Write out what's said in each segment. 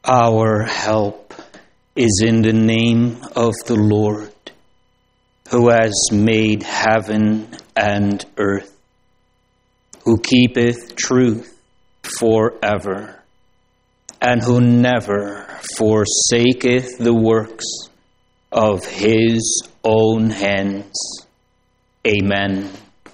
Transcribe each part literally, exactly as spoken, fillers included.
Our help is in the name of the Lord, who has made heaven and earth, who keepeth truth forever, and who never forsaketh the works of his own hands. Amen.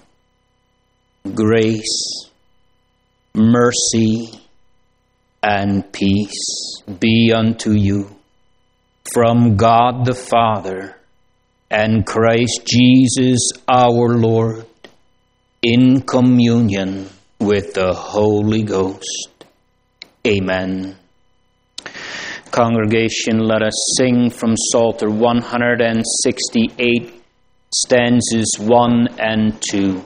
Grace, mercy, and peace be unto you from God the Father and Christ Jesus our Lord, in communion with the Holy Ghost. Amen. Congregation, let us sing from Psalter one sixty-eight, stanzas one and two.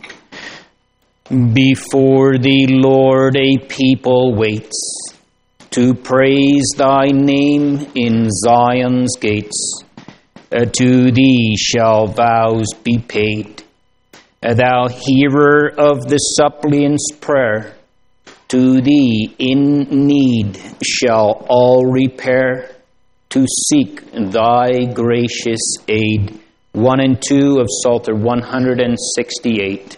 Before thee, Lord, a people waits to praise thy name in Zion's gates. Uh, to thee shall vows be paid. Uh, thou hearer of the suppliant's prayer, to thee in need shall all repair to seek thy gracious aid. One and two of Psalter one sixty-eight.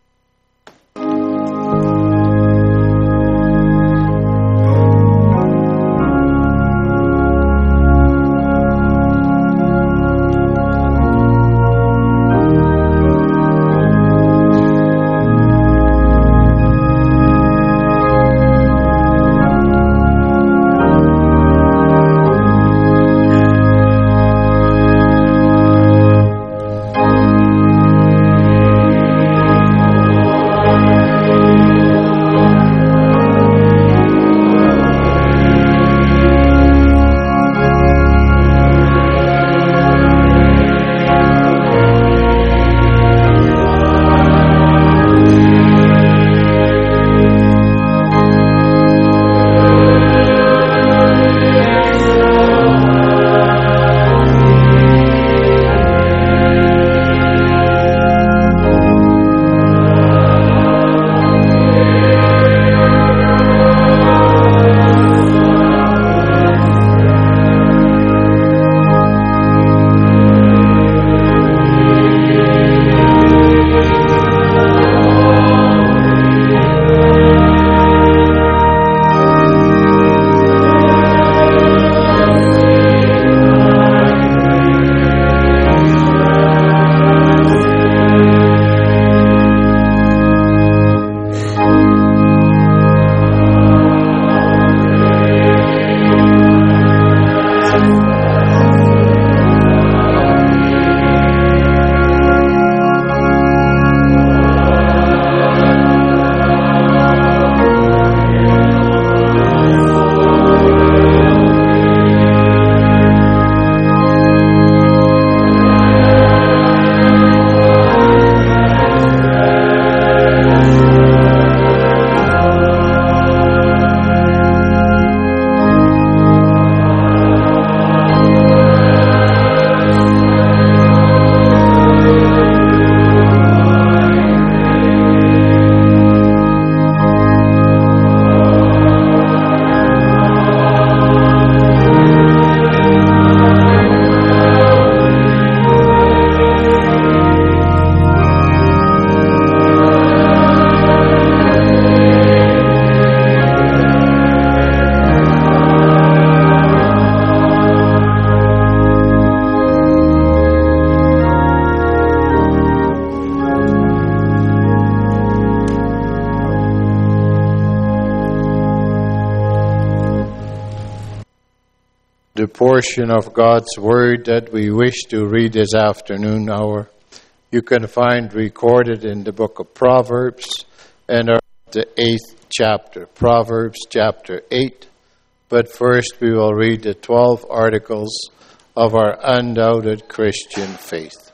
The portion of God's Word that we wish to read this afternoon hour, you can find recorded in the book of Proverbs and the eighth chapter, Proverbs chapter eight. But first we will read the twelve articles of our undoubted Christian faith.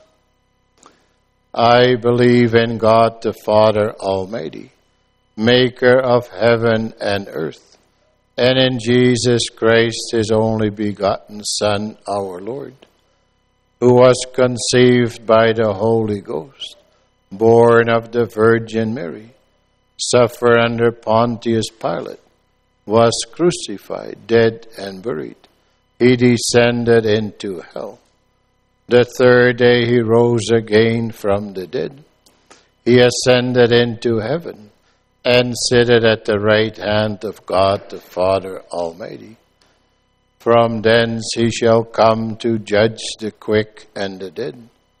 I believe in God the Father Almighty, maker of heaven and earth, and in Jesus Christ, his only begotten Son, our Lord, who was conceived by the Holy Ghost, born of the Virgin Mary, suffered under Pontius Pilate, was crucified, dead, and buried. He descended into hell. The third day he rose again from the dead. He ascended into heaven and sitteth at the right hand of God the Father Almighty. From thence he shall come to judge the quick and the dead.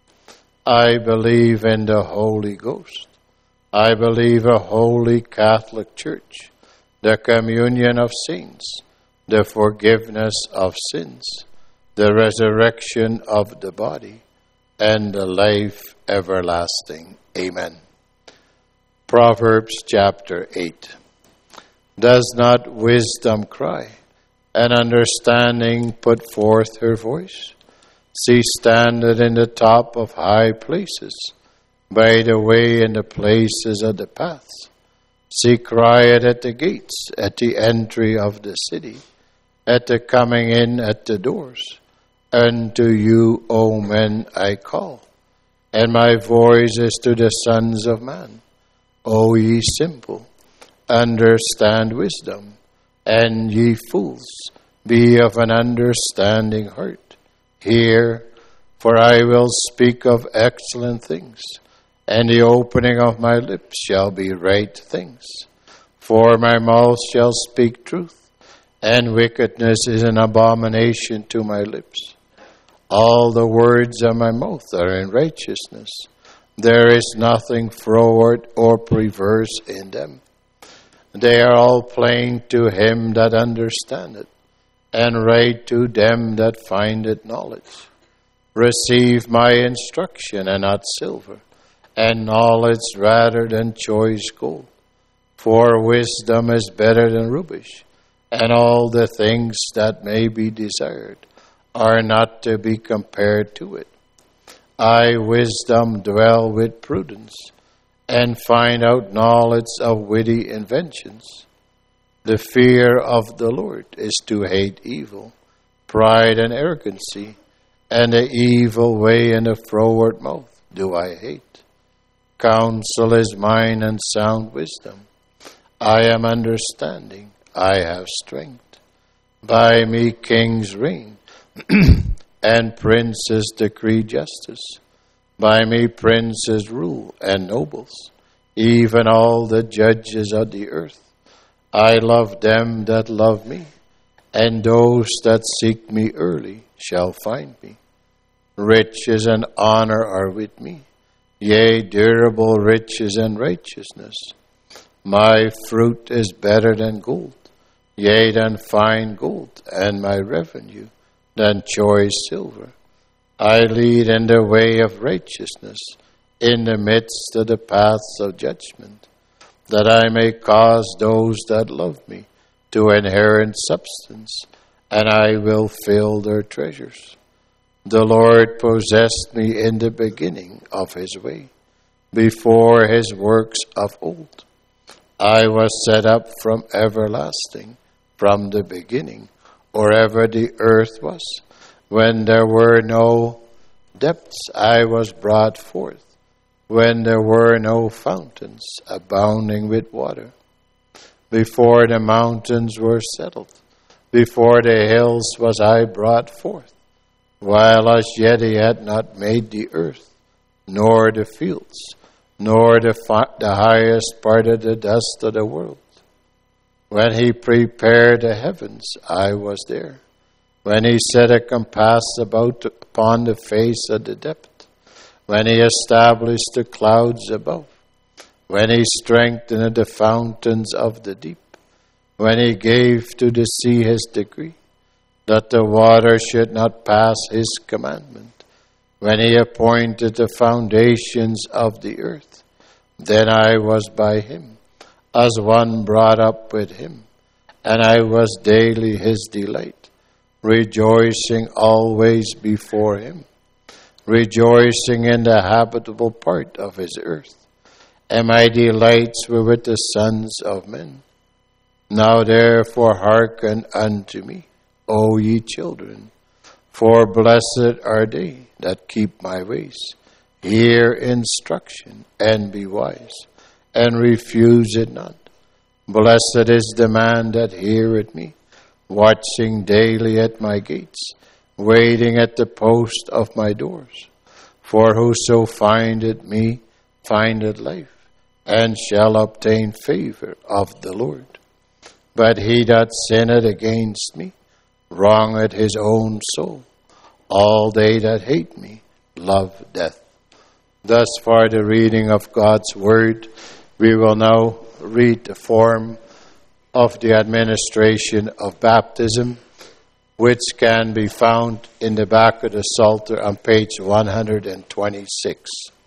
I believe in the Holy Ghost. I believe a holy Catholic Church, the communion of saints, the forgiveness of sins, the resurrection of the body, and the life everlasting. Amen. Proverbs chapter eight. Does not wisdom cry, and understanding put forth her voice? She standeth in the top of high places, by the way in the places of the paths. She crieth at the gates, at the entry of the city, at the coming in at the doors. Unto you, O men, I call, and my voice is to the sons of man. O ye simple, understand wisdom, and ye fools, be of an understanding heart. Hear, for I will speak of excellent things, and the opening of my lips shall be right things. For my mouth shall speak truth, and wickedness is an abomination to my lips. All the words of my mouth are in righteousness. There is nothing froward or perverse in them. They are all plain to him that understandeth, and right to them that findeth knowledge. Receive my instruction, and not silver, and knowledge rather than choice gold. For wisdom is better than rubbish, and all the things that may be desired are not to be compared to it. I, wisdom, dwell with prudence, and find out knowledge of witty inventions. The fear of the Lord is to hate evil, pride and arrogancy, and the evil way and the froward mouth do I hate. Counsel is mine and sound wisdom. I am understanding, I have strength. By me kings reign, and princes decree justice. By me princes rule and nobles, even all the judges of the earth. I love them that love me, and those that seek me early shall find me. Riches and honor are with me, yea, durable riches and righteousness. My fruit is better than gold, yea, than fine gold, and my revenue than choice silver. I lead in the way of righteousness, in the midst of the paths of judgment, that I may cause those that love me to inherit substance, and I will fill their treasures. The Lord possessed me in the beginning of his way, before his works of old. I was set up from everlasting, from the beginning, or ever the earth was. When there were no depths, I was brought forth. When there were no fountains abounding with water. Before the mountains were settled, before the hills was I brought forth, while as yet he had not made the earth, nor the fields, nor the, fi- the highest part of the dust of the world. When he prepared the heavens, I was there. When he set a compass about upon the face of the depth, when he established the clouds above, when he strengthened the fountains of the deep, when he gave to the sea his decree, that the water should not pass his commandment, when he appointed the foundations of the earth, then I was by him, as one brought up with him, and I was daily his delight, rejoicing always before him, rejoicing in the habitable part of his earth, and my delights were with the sons of men. Now therefore hearken unto me, O ye children, for blessed are they that keep my ways. Hear instruction, and be wise, and refuse it not. Blessed is the man that heareth me, watching daily at my gates, waiting at the post of my doors. For whoso findeth me findeth life, and shall obtain favor of the Lord. But he that sinneth against me wrongeth his own soul. All they that hate me love death. Thus far the reading of God's word. We will now read the form of the administration of baptism, which can be found in the back of the Psalter on page one hundred twenty-six.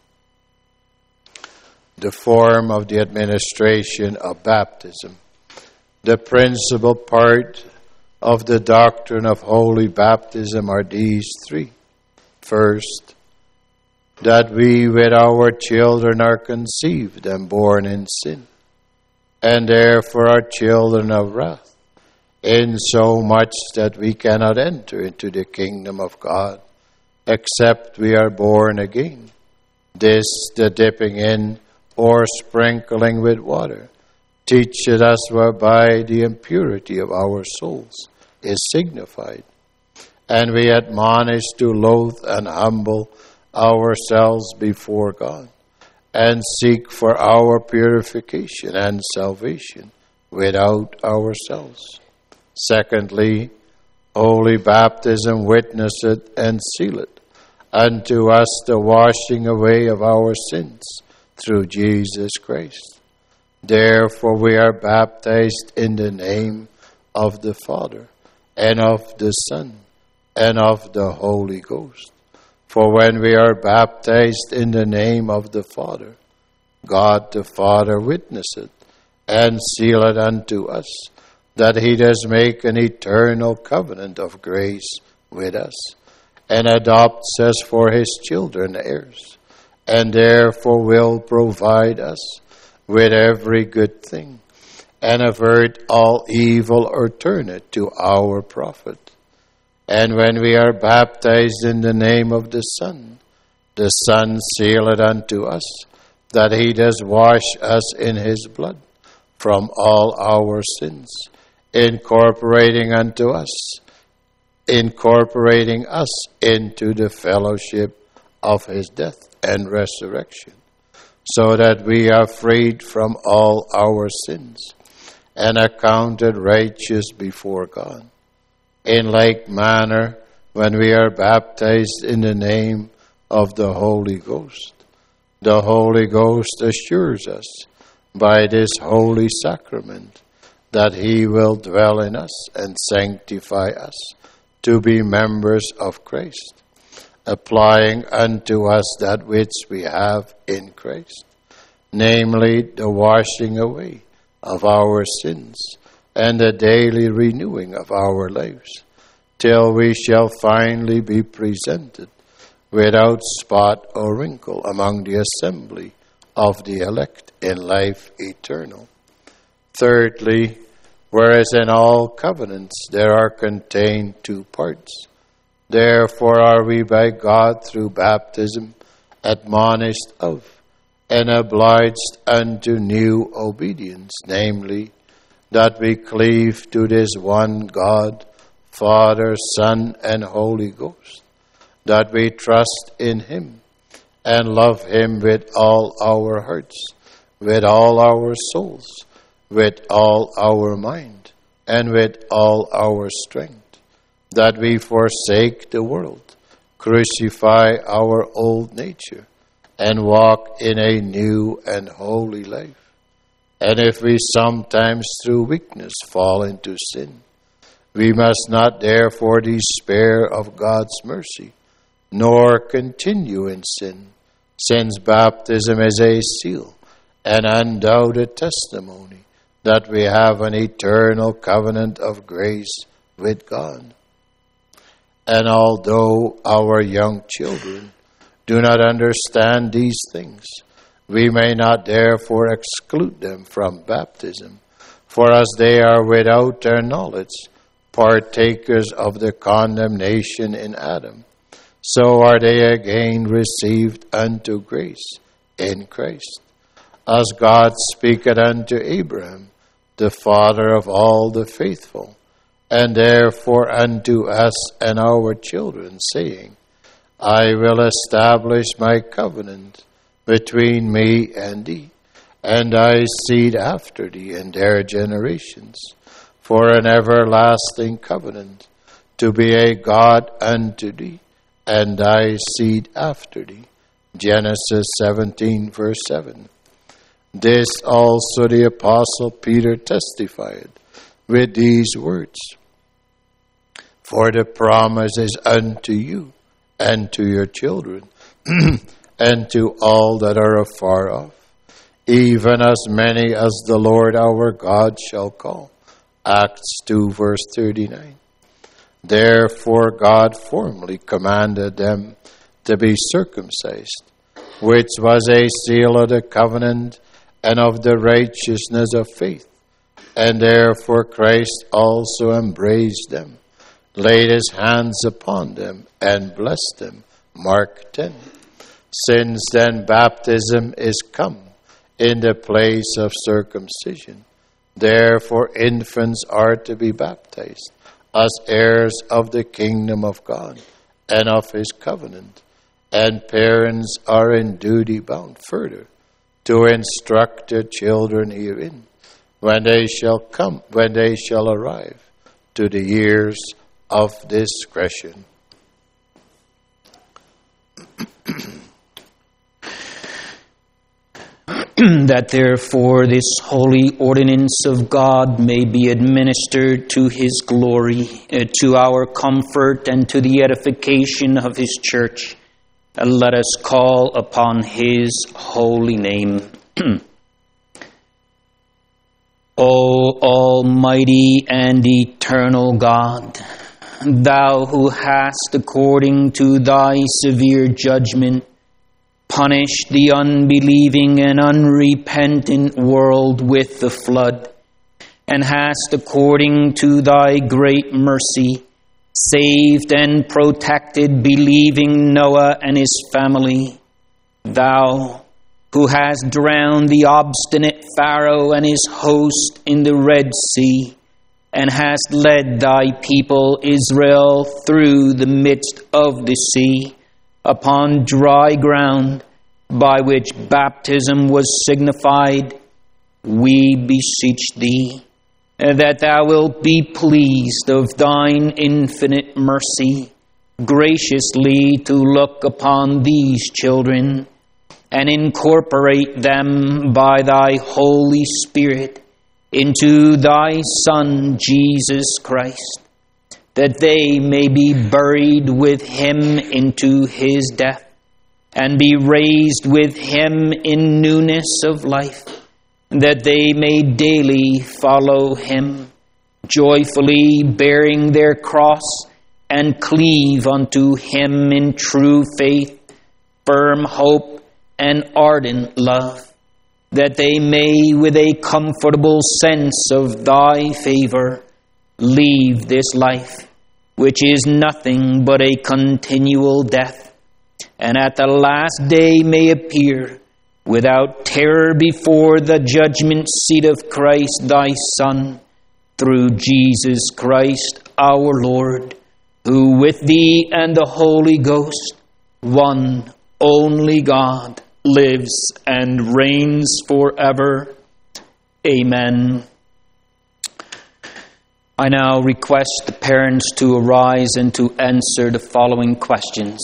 The form of the administration of baptism. The principal part of the doctrine of holy baptism are these three. First, that we with our children are conceived and born in sin, and therefore are children of wrath, in so much that we cannot enter into the kingdom of God, except we are born again. This, the dipping in or sprinkling with water, teacheth us whereby the impurity of our souls is signified, and we admonish to loathe and humble ourselves before God, and seek for our purification and salvation without ourselves. Secondly, holy baptism witnesseth and sealeth unto us the washing away of our sins through Jesus Christ. Therefore we are baptized in the name of the Father, and of the Son, and of the Holy Ghost. For when we are baptized in the name of the Father, God the Father witnesseth and sealeth unto us that he does make an eternal covenant of grace with us, and adopts us for his children heirs, and therefore will provide us with every good thing, and avert all evil or turn it to our profit. And when we are baptized in the name of the Son, the Son sealeth unto us that he does wash us in his blood from all our sins, incorporating unto us, incorporating us into the fellowship of his death and resurrection, so that we are freed from all our sins and accounted righteous before God. In like manner, when we are baptized in the name of the Holy Ghost, the Holy Ghost assures us by this holy sacrament that he will dwell in us and sanctify us to be members of Christ, applying unto us that which we have in Christ, namely the washing away of our sins and the daily renewing of our lives, till we shall finally be presented without spot or wrinkle among the assembly of the elect in life eternal. Thirdly, whereas in all covenants there are contained two parts, therefore are we by God through baptism admonished of and obliged unto new obedience, namely, that we cleave to this one God, Father, Son, and Holy Ghost, that we trust in him and love him with all our hearts, with all our souls, with all our mind, and with all our strength, that we forsake the world, crucify our old nature, and walk in a new and holy life. And if we sometimes through weakness fall into sin, we must not therefore despair of God's mercy, nor continue in sin, since baptism is a seal, an undoubted testimony that we have an eternal covenant of grace with God. And although our young children do not understand these things, we may not therefore exclude them from baptism, for as they are without their knowledge partakers of the condemnation in Adam, so are they again received unto grace in Christ. As God speaketh unto Abraham the Father of all the faithful, and therefore unto us and our children, saying, I will establish my covenant between me and thee, and thy seed after thee, and their generations, for an everlasting covenant, to be a God unto thee, and thy seed after thee. Genesis seventeen, verse seven. This also the Apostle Peter testified with these words, For the promise is unto you, and to your children, and to all that are afar off, even as many as the Lord our God shall call. Acts two, verse thirty-nine. Therefore God formally commanded them to be circumcised, which was a seal of the covenant and of the righteousness of faith. And therefore Christ also embraced them, laid his hands upon them, and blessed them. Mark ten. Since then baptism is come in the place of circumcision. Therefore infants are to be baptized as heirs of the kingdom of God and of his covenant. And parents are in duty bound further to instruct their children herein, when they shall come, when they shall arrive to the years of discretion. That therefore this holy ordinance of God may be administered to his glory, uh, to our comfort, and to the edification of his church, uh, let us call upon his holy name. O Almighty and eternal God, thou who hast, according to thy severe judgment, punished the unbelieving and unrepentant world with the flood, and hast, according to thy great mercy, saved and protected believing Noah and his family, thou who hast drowned the obstinate Pharaoh and his host in the Red Sea, and hast led thy people Israel through the midst of the sea, upon dry ground, by which baptism was signified, we beseech thee, that thou wilt be pleased of thine infinite mercy, graciously to look upon these children, and incorporate them by thy Holy Spirit into thy Son, Jesus Christ, that they may be buried with him into his death, and be raised with him in newness of life, that they may daily follow him, joyfully bearing their cross, and cleave unto him in true faith, firm hope, and ardent love, that they may with a comfortable sense of thy favor leave this life, which is nothing but a continual death, and at the last day may appear without terror before the judgment seat of Christ thy Son, through Jesus Christ our Lord, who with thee and the Holy Ghost, one only God, lives and reigns forever. Amen. I now request the parents to arise and to answer the following questions.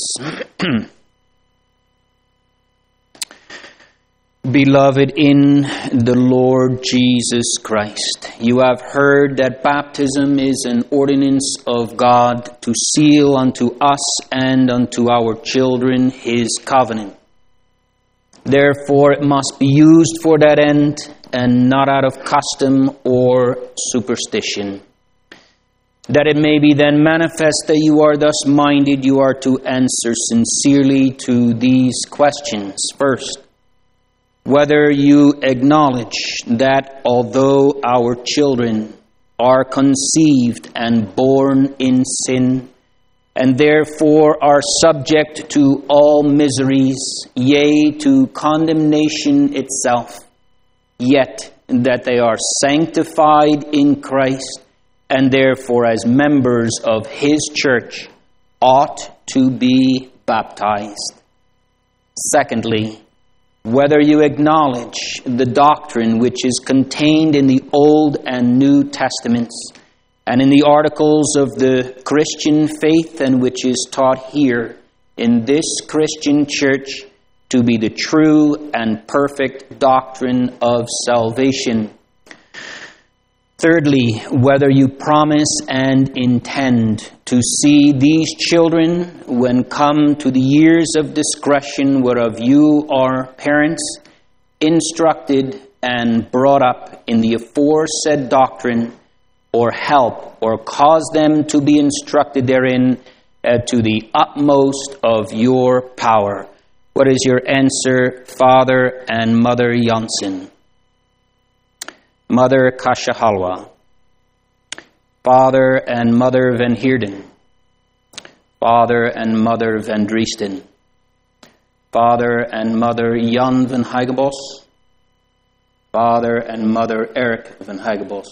Beloved in the Lord Jesus Christ, you have heard that baptism is an ordinance of God to seal unto us and unto our children his covenant. Therefore it must be used for that end and not out of custom or superstition. That it may be then manifest that you are thus minded, you are to answer sincerely to these questions. First, whether you acknowledge that although our children are conceived and born in sin, and therefore are subject to all miseries, yea, to condemnation itself, yet that they are sanctified in Christ, and therefore as members of His church ought to be baptized. Secondly, whether you acknowledge the doctrine which is contained in the Old and New Testaments and in the articles of the Christian faith, and which is taught here in this Christian church to be the true and perfect doctrine of salvation. Thirdly, whether you promise and intend to see these children, when come to the years of discretion whereof you are parents, instructed and brought up in the aforesaid doctrine, or help or cause them to be instructed therein uh, to the utmost of your power. What is your answer, Father and Mother Janssen? Mother Kashahalwa, Father and Mother Van Heerden, Father and Mother Van Driesten, Father and Mother Jan van Heigebos, Father and Mother Eric van Heigebos.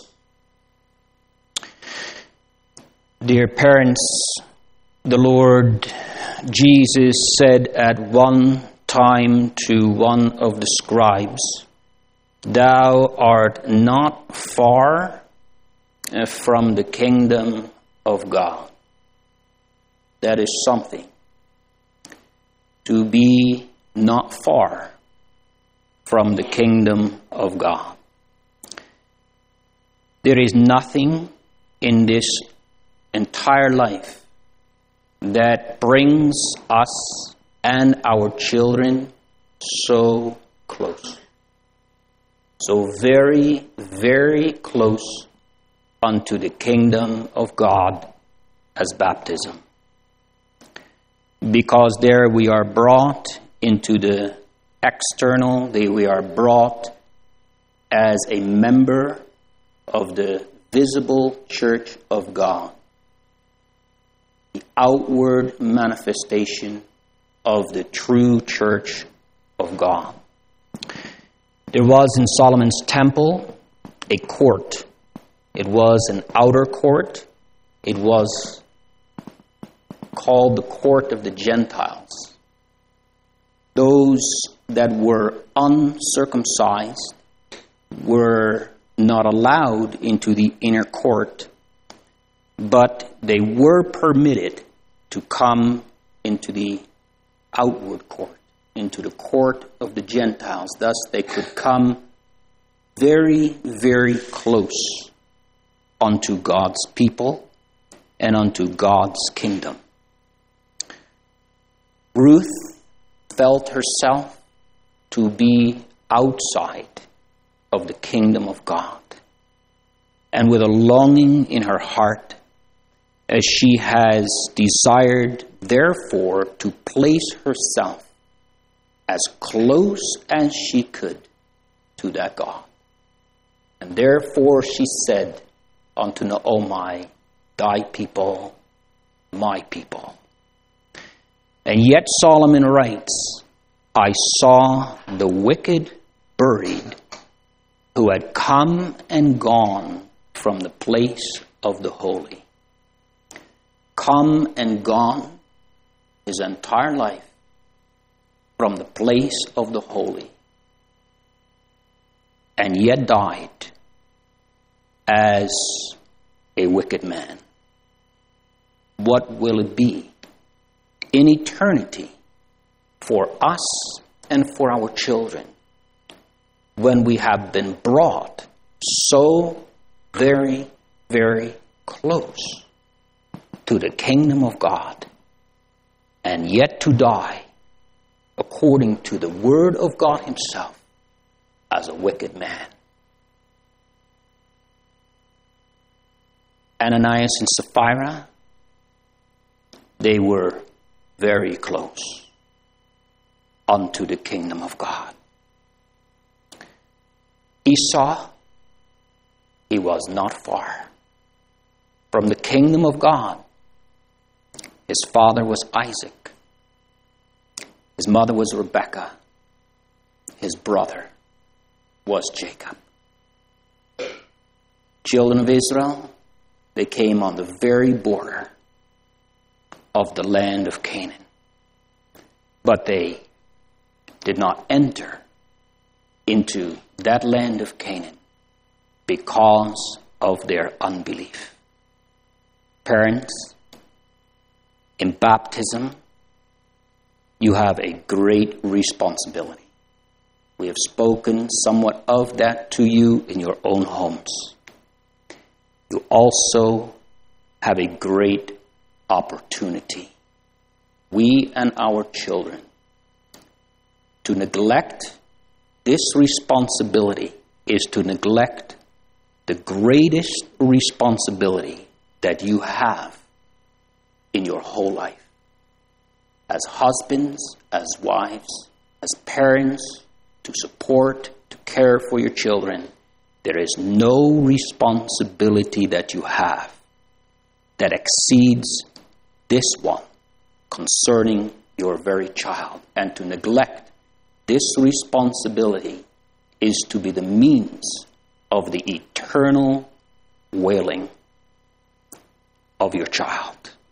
Dear parents, the Lord Jesus said at one time to one of the scribes, "Thou art not far from the kingdom of God." That is something. To be not far from the kingdom of God. There is nothing in this entire life that brings us and our children so close. So very, very close unto the kingdom of God as baptism. Because there we are brought into the external, we are brought as a member of the visible church of God. The outward manifestation of the true church of God. There was in Solomon's temple a court. It was an outer court. It was called the court of the Gentiles. Those that were uncircumcised were not allowed into the inner court, but they were permitted to come into the outward court, into the court of the Gentiles. Thus they could come very, very close unto God's people and unto God's kingdom. Ruth felt herself to be outside of the kingdom of God, and with a longing in her heart, as she has desired, therefore, to place herself as close as she could to that God. And therefore she said unto Naomi, "Thy people, my people." And yet Solomon writes, "I saw the wicked buried, who had come and gone from the place of the holy." Come and gone his entire life from the place of the holy, and yet died as a wicked man. What will it be in eternity for us and for our children when we have been brought so very, very close to the kingdom of God, and yet to die according to the word of God himself as a wicked man? Ananias and Sapphira, they were very close unto the kingdom of God. Esau, he was not far from the kingdom of God. His father was Isaac. His mother was Rebekah. His brother was Jacob. children of Israel, they came on the very border of the land of Canaan. But they did not enter into that land of Canaan because of their unbelief. Parents, in baptism, you have a great responsibility. We have spoken somewhat of that to you in your own homes. You also have a great opportunity, we and our children, to neglect this responsibility is to neglect the greatest responsibility that you have in your whole life. As husbands, as wives, as parents, to support, to care for your children, there is no responsibility that you have that exceeds this one concerning your very child. And to neglect this responsibility is to be the means of the eternal wailing of your child.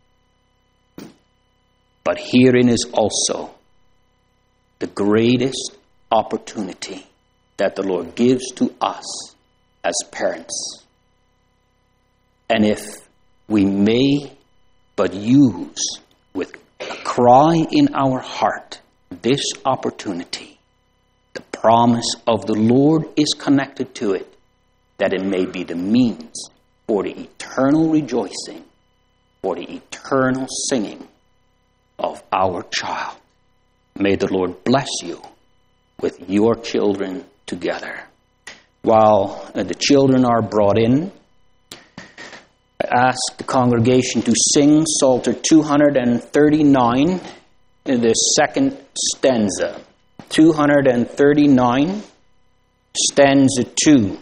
But herein is also the greatest opportunity that the Lord gives to us as parents. And if we may but use with a cry in our heart this opportunity, the promise of the Lord is connected to it, that it may be the means for the eternal rejoicing, for the eternal singing of our child. May the Lord bless you with your children together. While uh, the children are brought in, I ask the congregation to sing Psalter two thirty-nine, the second stanza. two thirty-nine, stanza two.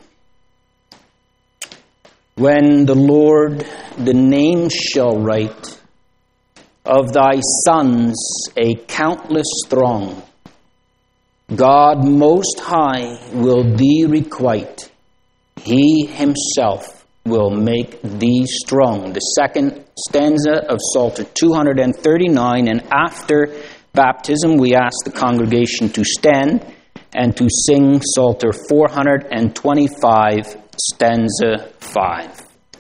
When the Lord the name shall write of thy sons a countless throng, God most high will thee requite. He himself will make thee strong. The second stanza of Psalter two thirty-nine, and after baptism we ask the congregation to stand and to sing Psalter four twenty-five, stanza five.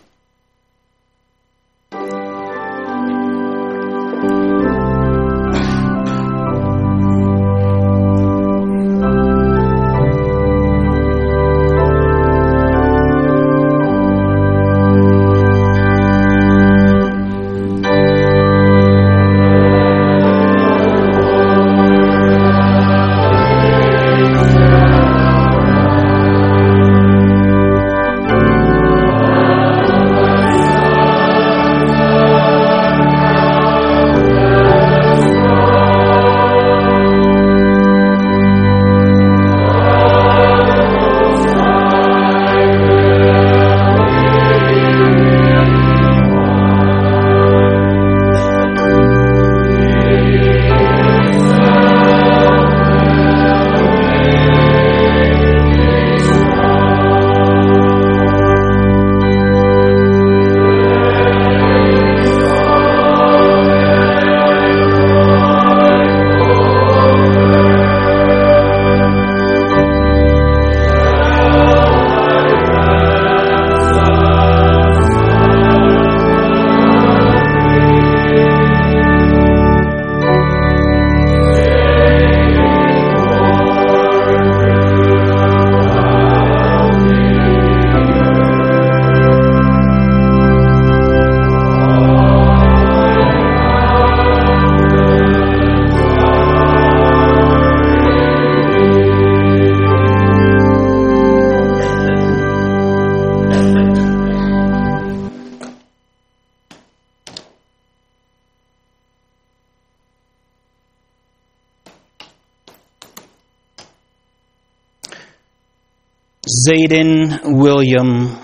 Zayden William,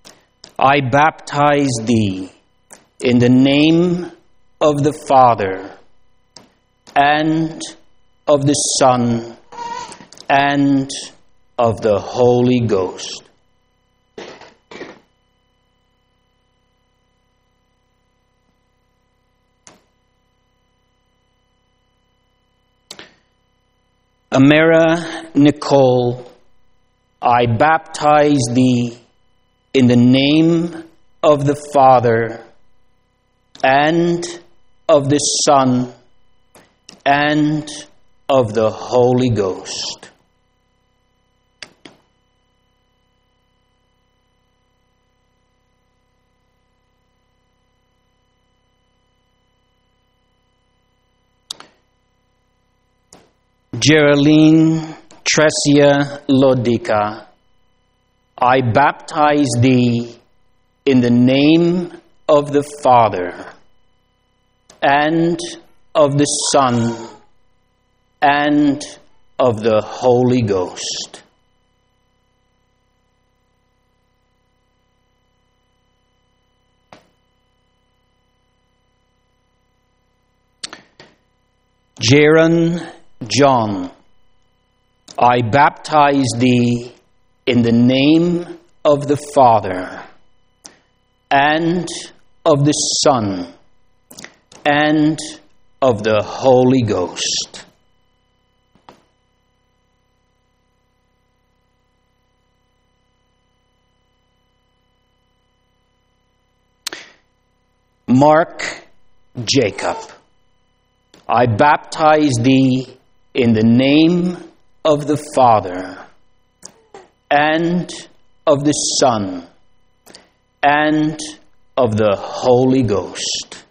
I baptize thee in the name of the Father and of the Son and of the Holy Ghost. Amira Nicole, I baptize thee in the name of the Father and of the Son and of the Holy Ghost. Geraldine Tresia Lodica, I baptize thee in the name of the Father and of the Son and of the Holy Ghost. Jaron John, I baptize thee in the name of the Father and of the Son and of the Holy Ghost. Mark Jacob, I baptize thee in the name of the Father and of the Son and of the Holy Ghost.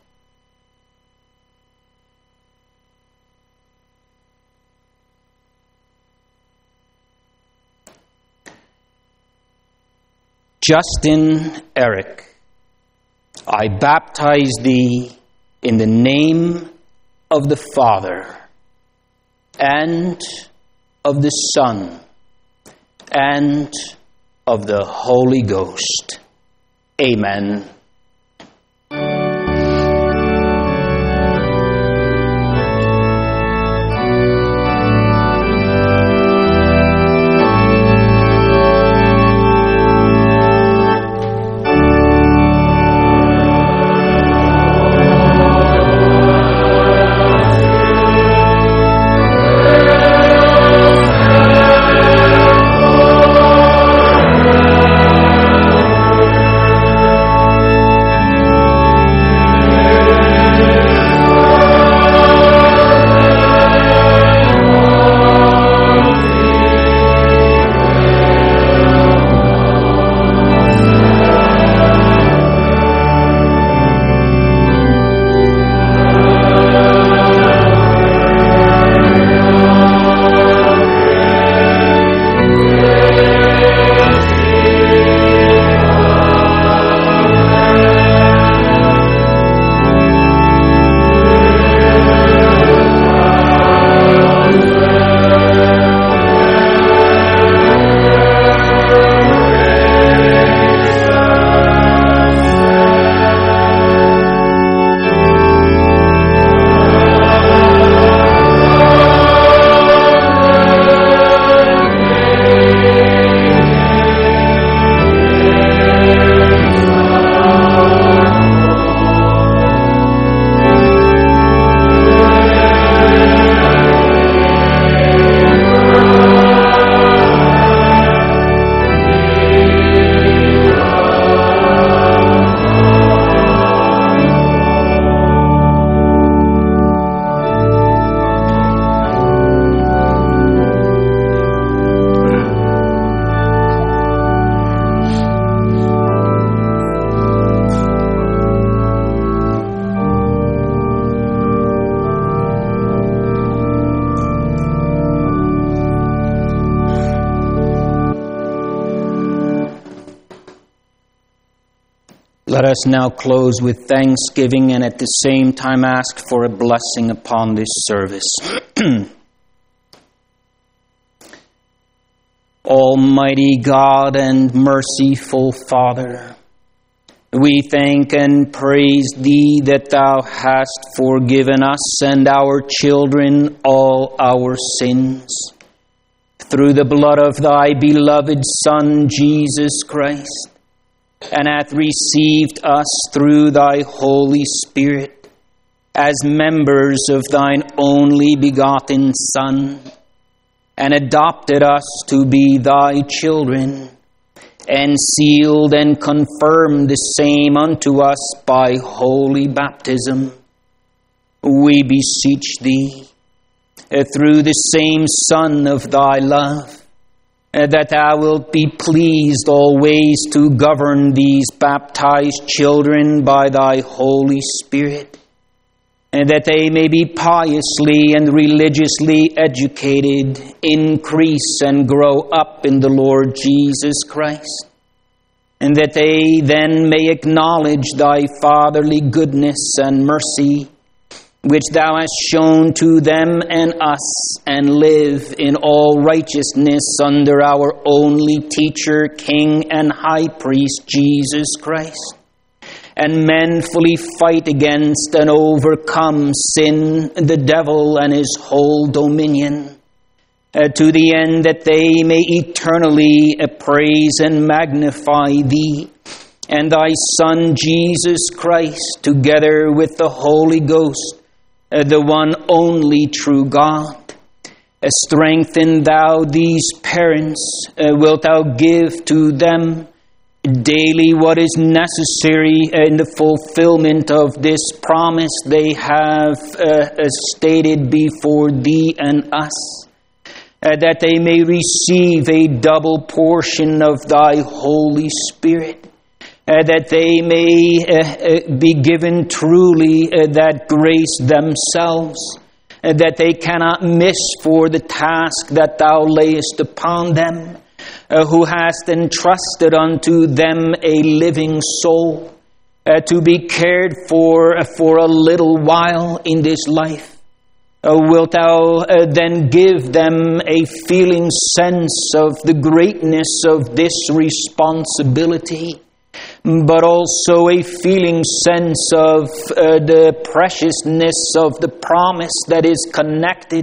Justin Eric, I baptize thee in the name of the Father and of the Son and of the Holy Ghost. Amen. Let us now close with thanksgiving and at the same time ask for a blessing upon this service. Almighty God and merciful Father, we thank and praise Thee that Thou hast forgiven us and our children all our sins through the blood of Thy beloved Son, Jesus Christ, and hath received us through Thy Holy Spirit as members of Thine only begotten Son, and adopted us to be thy children, and sealed and confirmed the same unto us by holy baptism. We beseech thee, uh, through the same Son of thy love, uh, that thou wilt be pleased always to govern these baptized children by thy Holy Spirit, and that they may be piously and religiously educated, increase and grow up in the Lord Jesus Christ, and that they then may acknowledge thy fatherly goodness and mercy, which thou hast shown to them and us, and live in all righteousness under our only teacher, King, and High Priest, Jesus Christ, and manfully fight against and overcome sin, the devil, and his whole dominion, uh, to the end that they may eternally uh, praise and magnify thee and thy Son Jesus Christ, together with the Holy Ghost, uh, the one only true God. Uh, strengthen thou these parents, uh, wilt thou give to them daily what is necessary in the fulfillment of this promise they have uh, stated before thee and us, uh, that they may receive a double portion of thy Holy Spirit, uh, that they may uh, uh, be given truly uh, that grace themselves, uh, that they cannot miss for the task that thou layest upon them, Uh, who hast entrusted unto them a living soul, uh, to be cared for uh, for a little while in this life. Uh, wilt thou uh, then give them a feeling sense of the greatness of this responsibility, but also a feeling sense of uh, the preciousness of the promise that is connected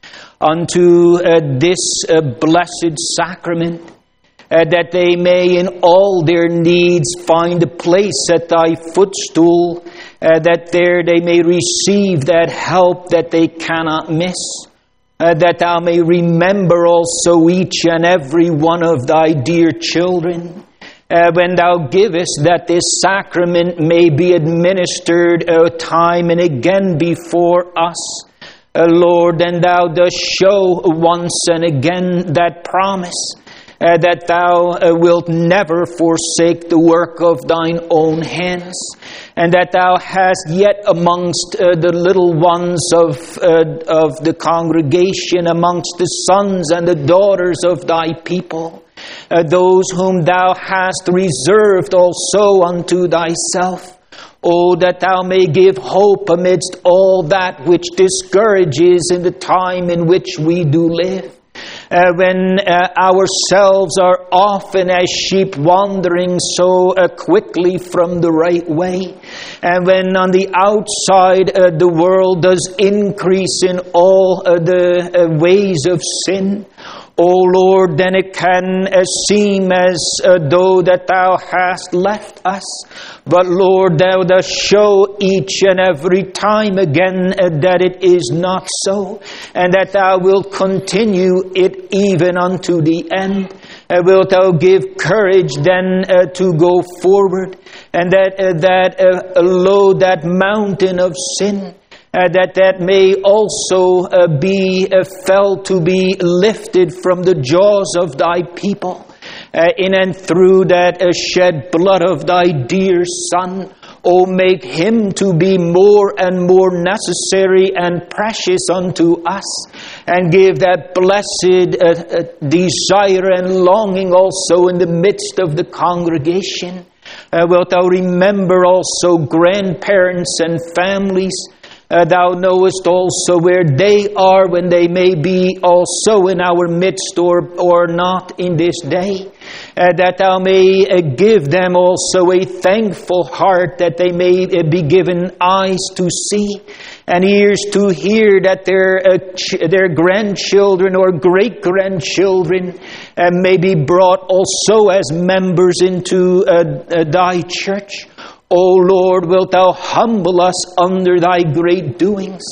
unto uh, this uh, blessed sacrament, uh, that they may in all their needs find a place at thy footstool, uh, that there they may receive that help that they cannot miss, uh, that thou may remember also each and every one of thy dear children, uh, when thou givest that this sacrament may be administered uh, time and again before us. Uh, Lord, and thou dost show once and again that promise, uh, that thou uh, wilt never forsake the work of thine own hands, and that thou hast yet amongst uh, the little ones of, uh, of the congregation, amongst the sons and the daughters of thy people, uh, those whom thou hast reserved also unto thyself. Oh, that thou may give hope amidst all that which discourages in the time in which we do live. Uh, when uh, ourselves are often as sheep wandering so uh, quickly from the right way, and when on the outside uh, the world does increase in all uh, the uh, ways of sin, O Lord, then it can uh, seem as uh, though that thou hast left us. But Lord, thou dost show each and every time again uh, that it is not so, and that thou wilt continue it even unto the end. Uh, wilt thou give courage then uh, to go forward, and that uh, that uh, lo, that mountain of sin, Uh, that that may also uh, be uh, felt to be lifted from the jaws of thy people, uh, in and through that uh, shed blood of thy dear Son. Oh, make him to be more and more necessary and precious unto us, and give that blessed uh, uh, desire and longing also in the midst of the congregation. Uh, wilt thou remember also grandparents and families? Uh, thou knowest also where they are when they may be also in our midst or, or not in this day. Uh, that thou may uh, give them also a thankful heart, that they may uh, be given eyes to see and ears to hear, that their, uh, ch- their grandchildren or great-grandchildren uh, may be brought also as members into uh, uh, thy church. O Lord, wilt thou humble us under thy great doings,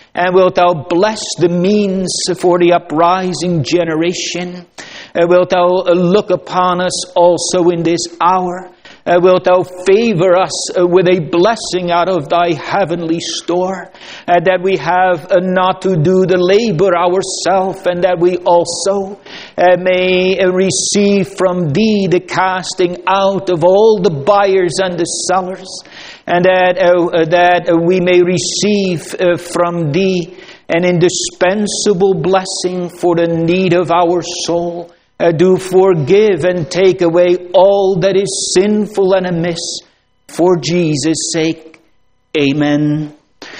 And wilt thou bless the means for the uprising generation? Uh, wilt thou uh, look upon us also in this hour? Uh, wilt thou favor us uh, with a blessing out of thy heavenly store, uh, that we have uh, not to do the labor ourselves, and that we also uh, may uh, receive from thee the casting out of all the buyers and the sellers, and that, uh, uh, that uh, we may receive uh, from thee an indispensable blessing for the need of our soul. Uh, do forgive and take away all that is sinful and amiss, for Jesus' sake. Amen.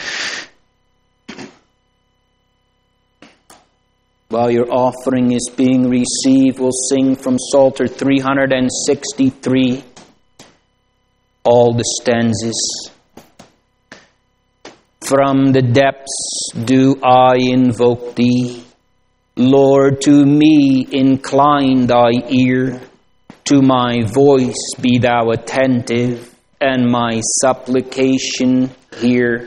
While your offering is being received, we'll sing from Psalter three sixty-three, all the stanzas. From the depths do I invoke thee. Lord, to me incline thy ear, to my voice be thou attentive, and my supplication hear.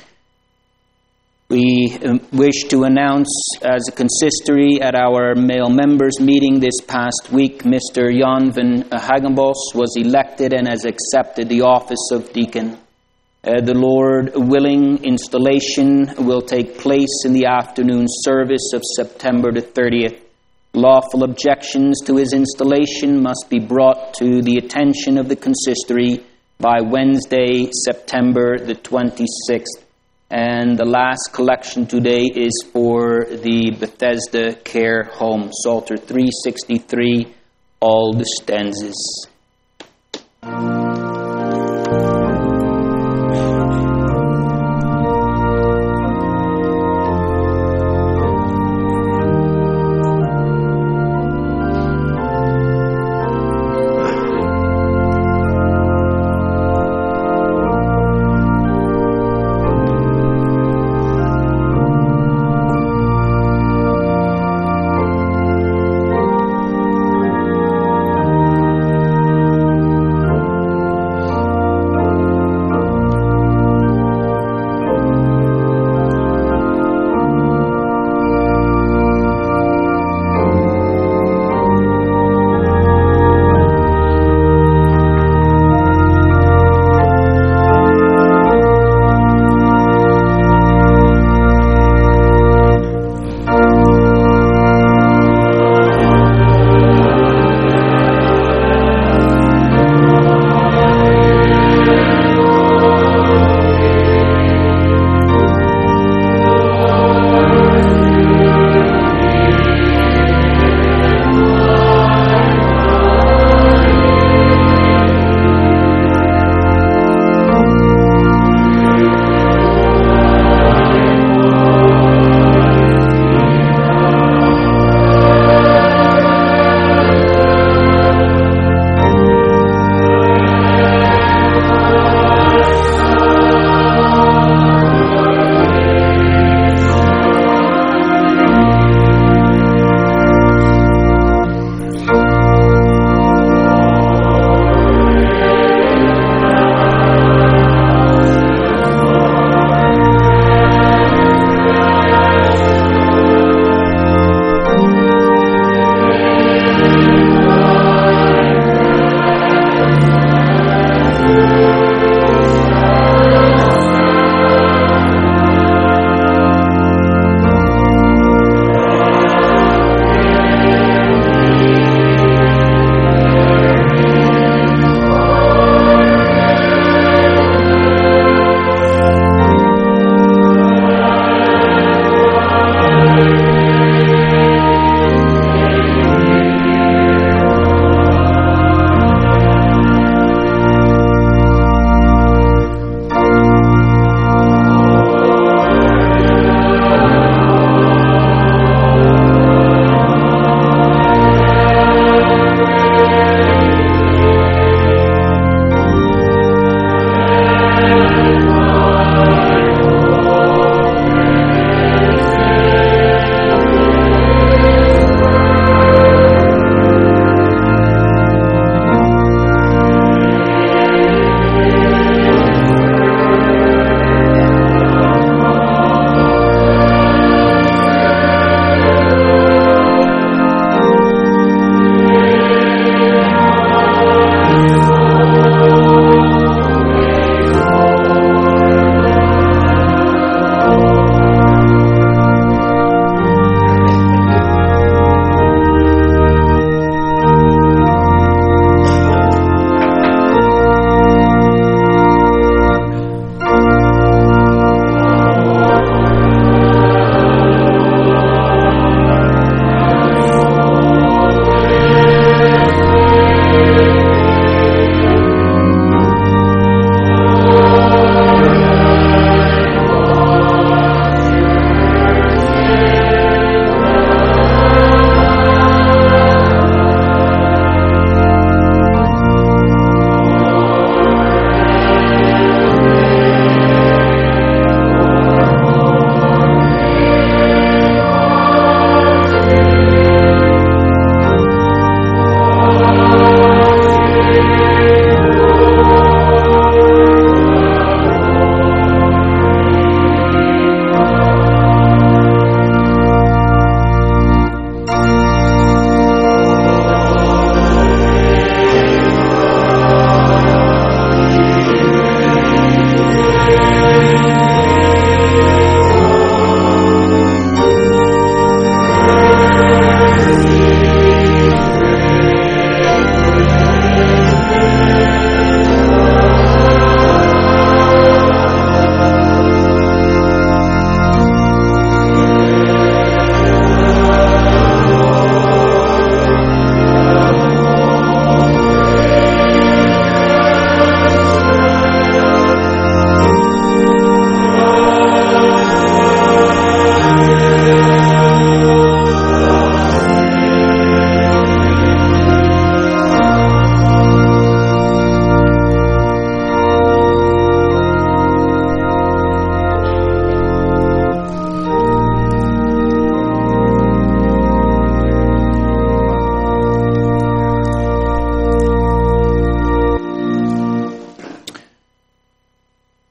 We wish to announce as a consistory at our male members meeting this past week, Mister Jan van Hagenbos was elected and has accepted the office of deacon. Uh, the Lord willing, installation will take place in the afternoon service of September the thirtieth. Lawful objections to his installation must be brought to the attention of the consistory by Wednesday, September the twenty-sixth. And the last collection today is for the Bethesda Care Home, Psalter three sixty-three, all the stanzas.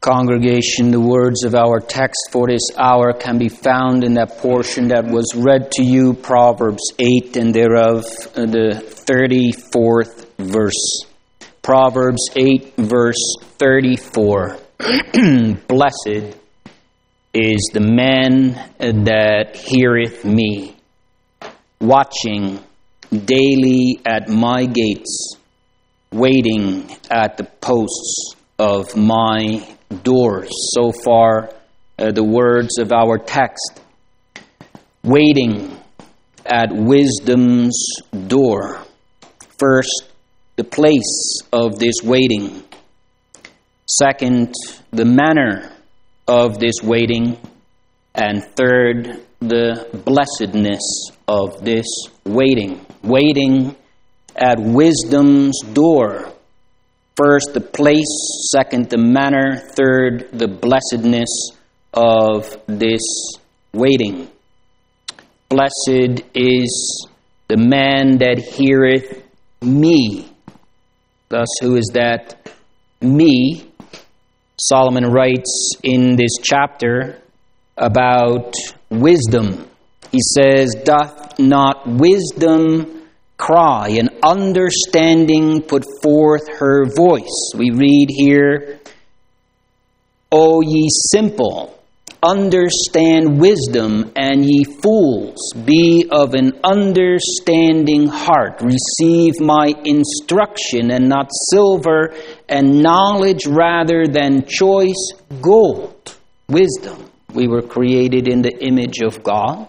Congregation, the words of our text for this hour can be found in that portion that was read to you, Proverbs eight, and thereof the thirty-fourth verse. Proverbs eight, verse thirty-four. Blessed is the man that heareth me, watching daily at my gates, waiting at the posts of my doors. So far, uh, the words of our text. Waiting at wisdom's door. First, the place of this waiting. Second, the manner of this waiting. And third, the blessedness of this waiting. Waiting at wisdom's door. First, the place. Second, the manner. Third, the blessedness of this waiting. Blessed is the man that heareth me. Thus, who is that me? Solomon writes in this chapter about wisdom. He says, doth not wisdom cry, and understanding put forth her voice? We read here, O ye simple, understand wisdom, and ye fools, be of an understanding heart. Receive my instruction, and not silver, and knowledge rather than choice gold. Wisdom. We were created in the image of God.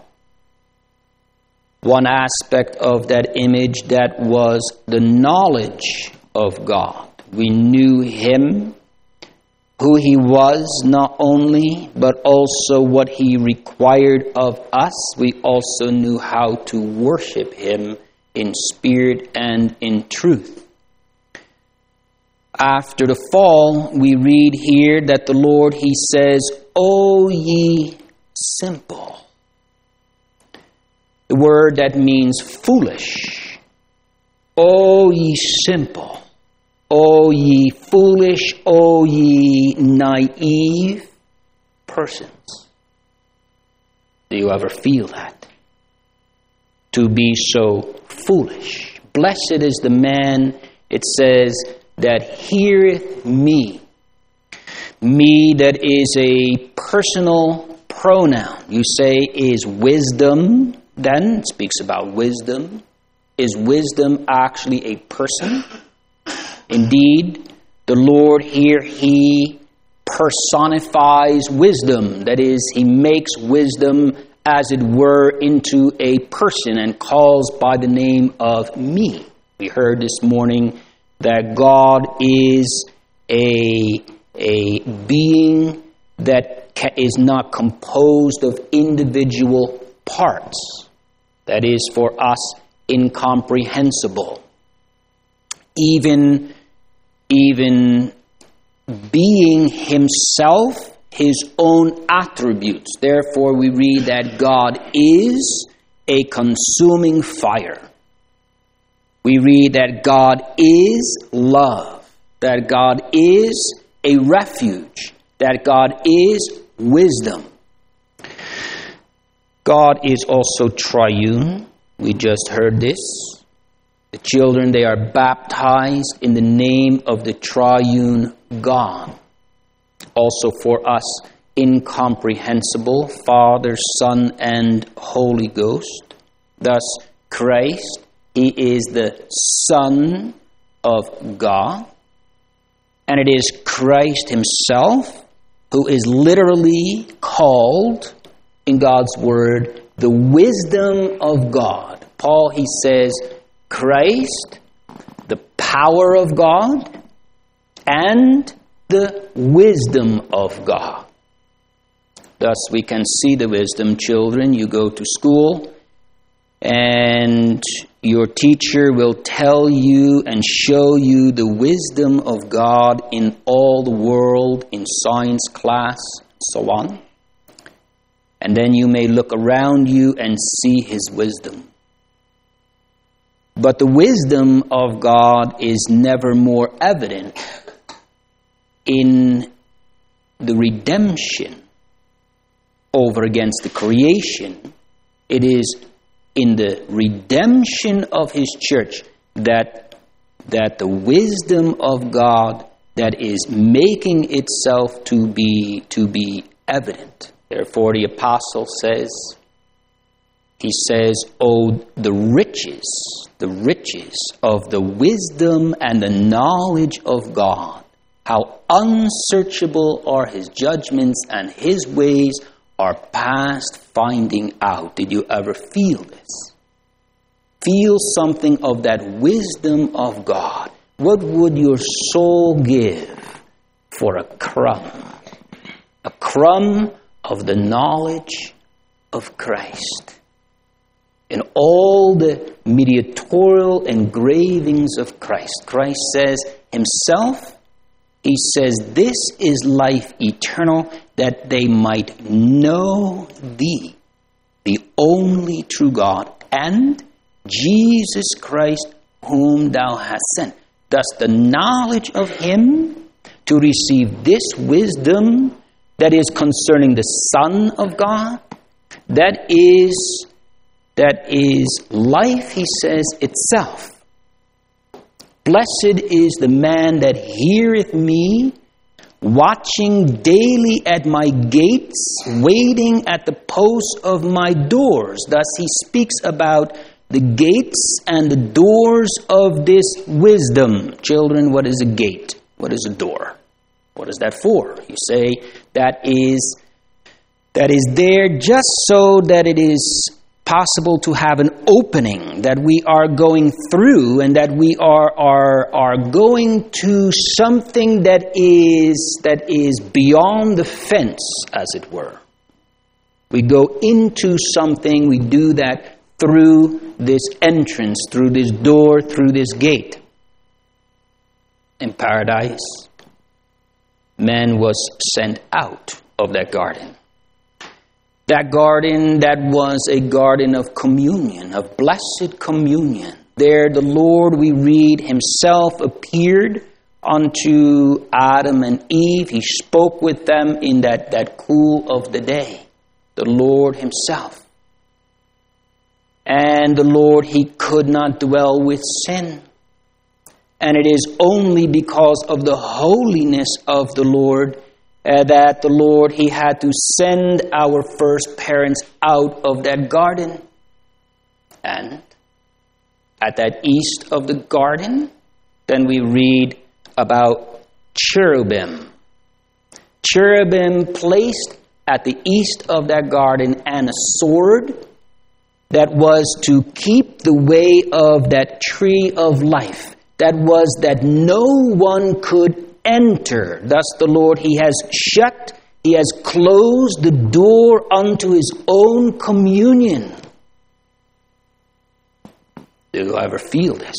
One aspect of that image, that was the knowledge of God. We knew Him, who He was not only, but also what He required of us. We also knew how to worship Him in spirit and in truth. After the fall, we read here that the Lord, He says, O ye simple. The word that means foolish. O ye simple. O ye foolish. O ye naive persons. Do you ever feel that? To be so foolish. Blessed is the man, it says, that heareth me. Me, that is a personal pronoun. You say, is wisdom. Then it speaks about wisdom. Is wisdom actually a person? Indeed, the Lord here, He personifies wisdom. That is, He makes wisdom, as it were, into a person and calls by the name of me. We heard this morning that God is a, a being that is not composed of individual parts. That is for us incomprehensible. Even, even being Himself, His own attributes. Therefore we read that God is a consuming fire. We read that God is love. That God is a refuge. That God is wisdom. God is also triune. We just heard this. The children, they are baptized in the name of the triune God. Also for us, incomprehensible, Father, Son, and Holy Ghost. Thus, Christ, He is the Son of God. And it is Christ Himself who is literally called in God's Word, the wisdom of God. Paul, he says, Christ, the power of God, and the wisdom of God. Thus we can see the wisdom, children. You go to school, and your teacher will tell you and show you the wisdom of God in all the world, in science class, so on. And then you may look around you and see His wisdom. But the wisdom of God is never more evident in the redemption over against the creation. It is in the redemption of His church that, that the wisdom of God that is making itself to be, to be evident. Therefore the apostle says, he says, "Oh, the riches, the riches of the wisdom and the knowledge of God. How unsearchable are His judgments, and His ways are past finding out." Did you ever feel this? Feel something of that wisdom of God. What would your soul give for a crumb? A crumb of the knowledge of Christ. In all the mediatorial engravings of Christ, Christ says Himself, He says, "This is life eternal, that they might know Thee, the only true God, and Jesus Christ, whom Thou hast sent." Thus the knowledge of Him, to receive this wisdom that is concerning the Son of God, that is, that is life, he says, itself. "Blessed is the man that heareth me, watching daily at my gates, waiting at the posts of my doors." Thus he speaks about the gates and the doors of this wisdom. Children, what is a gate? What is a door? What is that for? You say that is that is there just so that it is possible to have an opening, that we are going through and that we are are are going to something that is that is beyond the fence, as it were. We go into something, we do that through this entrance, through this door, through this gate. In paradise, man was sent out of that garden. That garden that was a garden of communion, of blessed communion. There the Lord, we read, Himself appeared unto Adam and Eve. He spoke with them in that, that cool of the day. The Lord Himself. And the Lord, He could not dwell with sin. And it is only because of the holiness of the Lord uh, that the Lord, He had to send our first parents out of that garden. And at that east of the garden, then we read about cherubim. Cherubim placed at the east of that garden, and a sword that was to keep the way of that tree of life. That was that no one could enter. Thus the Lord, He has shut, He has closed the door unto His own communion. Do you ever feel this?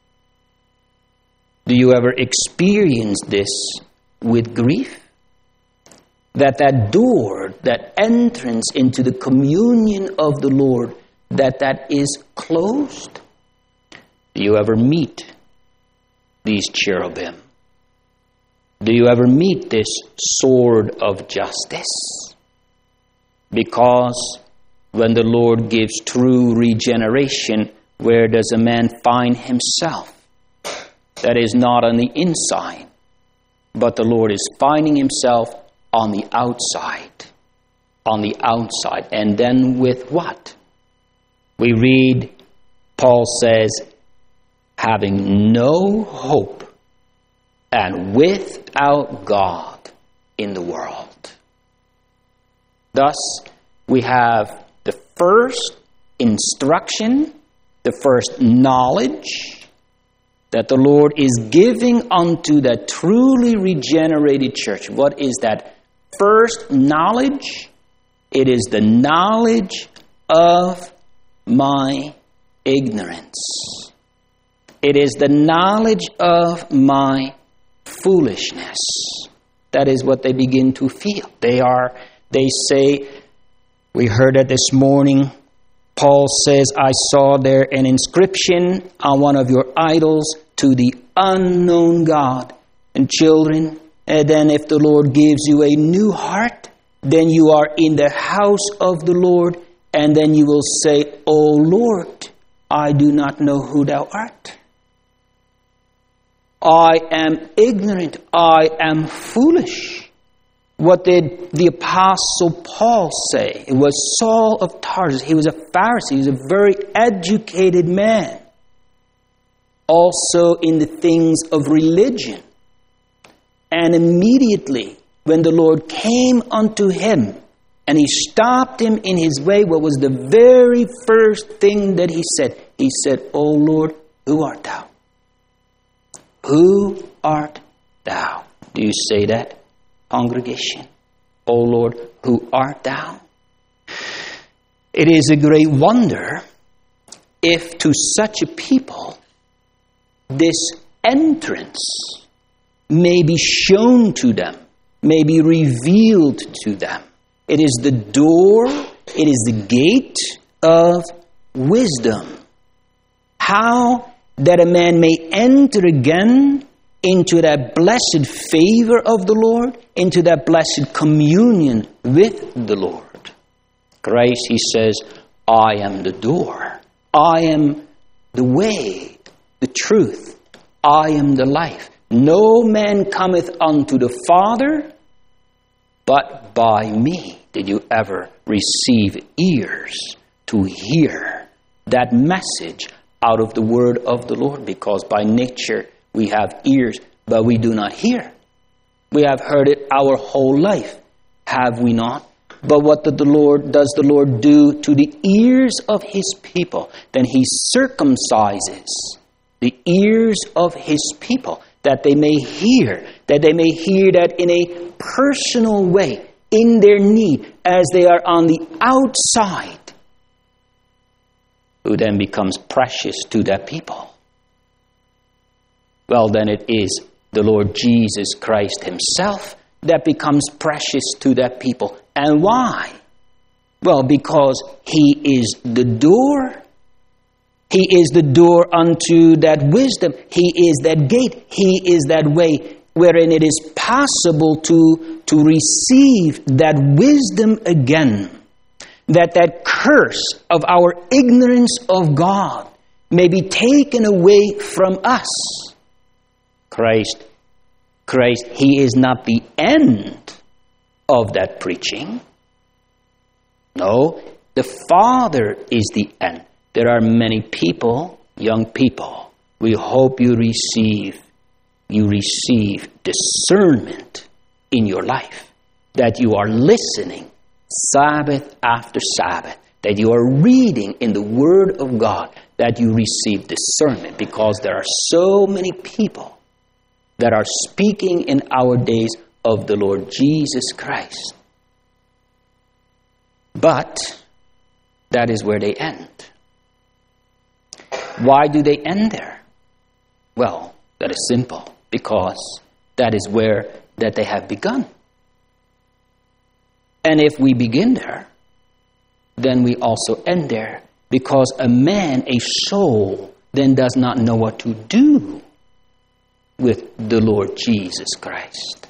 Do you ever experience this with grief? That that door, that entrance into the communion of the Lord, that that is closed? Do you ever meet these cherubim? Do you ever meet this sword of justice? Because when the Lord gives true regeneration, where does a man find himself? That is not on the inside, but the Lord is finding Himself on the outside. On the outside. And then with what? We read, Paul says, having no hope and without God in the world. Thus, we have the first instruction, the first knowledge that the Lord is giving unto that truly regenerated church. What is that first knowledge? It is the knowledge of my ignorance. It is the knowledge of my foolishness. That is what they begin to feel. They are, they say, we heard it this morning, Paul says, I saw there an inscription on one of your idols, to the unknown God. And children, And then if the Lord gives you a new heart, then you are in the house of the Lord, and then you will say, O Lord, I do not know who thou art. I am ignorant. I am foolish. What did the Apostle Paul say? It was Saul of Tarsus. He was a Pharisee. He was a very educated man. Also in the things of religion. And immediately, when the Lord came unto him, and he stopped him in his way, what was the very first thing that he said? He said, O Lord, who art thou? Who art thou? Do you say that, congregation? O Lord, who art thou? It is a great wonder if to such a people this entrance may be shown to them, may be revealed to them. It is the door, it is the gate of wisdom. How that a man may enter again into that blessed favor of the Lord, into that blessed communion with the Lord. Christ, he says, I am the door. I am the way, the truth. I am the life. No man cometh unto the Father but by me. Did you ever receive ears to hear that message out of the word of the Lord? Because by nature we have ears, but we do not hear. We have heard it our whole life, have we not? But what did the Lord, does the Lord do to the ears of his people? Then he circumcises the ears of his people, that they may hear, that they may hear that in a personal way, in their need, as they are on the outside, who then becomes precious to that people. Well, then it is the Lord Jesus Christ himself that becomes precious to that people. And why? Well, because he is the door. He is the door unto that wisdom. He is that gate. He is that way wherein it is possible to, to receive that wisdom again. That that curse of our ignorance of God may be taken away from us. Christ, Christ, he is not the end of that preaching. No, the Father is the end. There are many people, young people, we hope you receive, you receive discernment in your life, that you are listening Sabbath after Sabbath, that you are reading in the Word of God, that you receive discernment, because there are so many people that are speaking in our days of the Lord Jesus Christ. But that is where they end. Why do they end there? Well, that is simple, because that is where that they have begun. And if we begin there, then we also end there, because a man, a soul, then does not know what to do with the Lord Jesus Christ.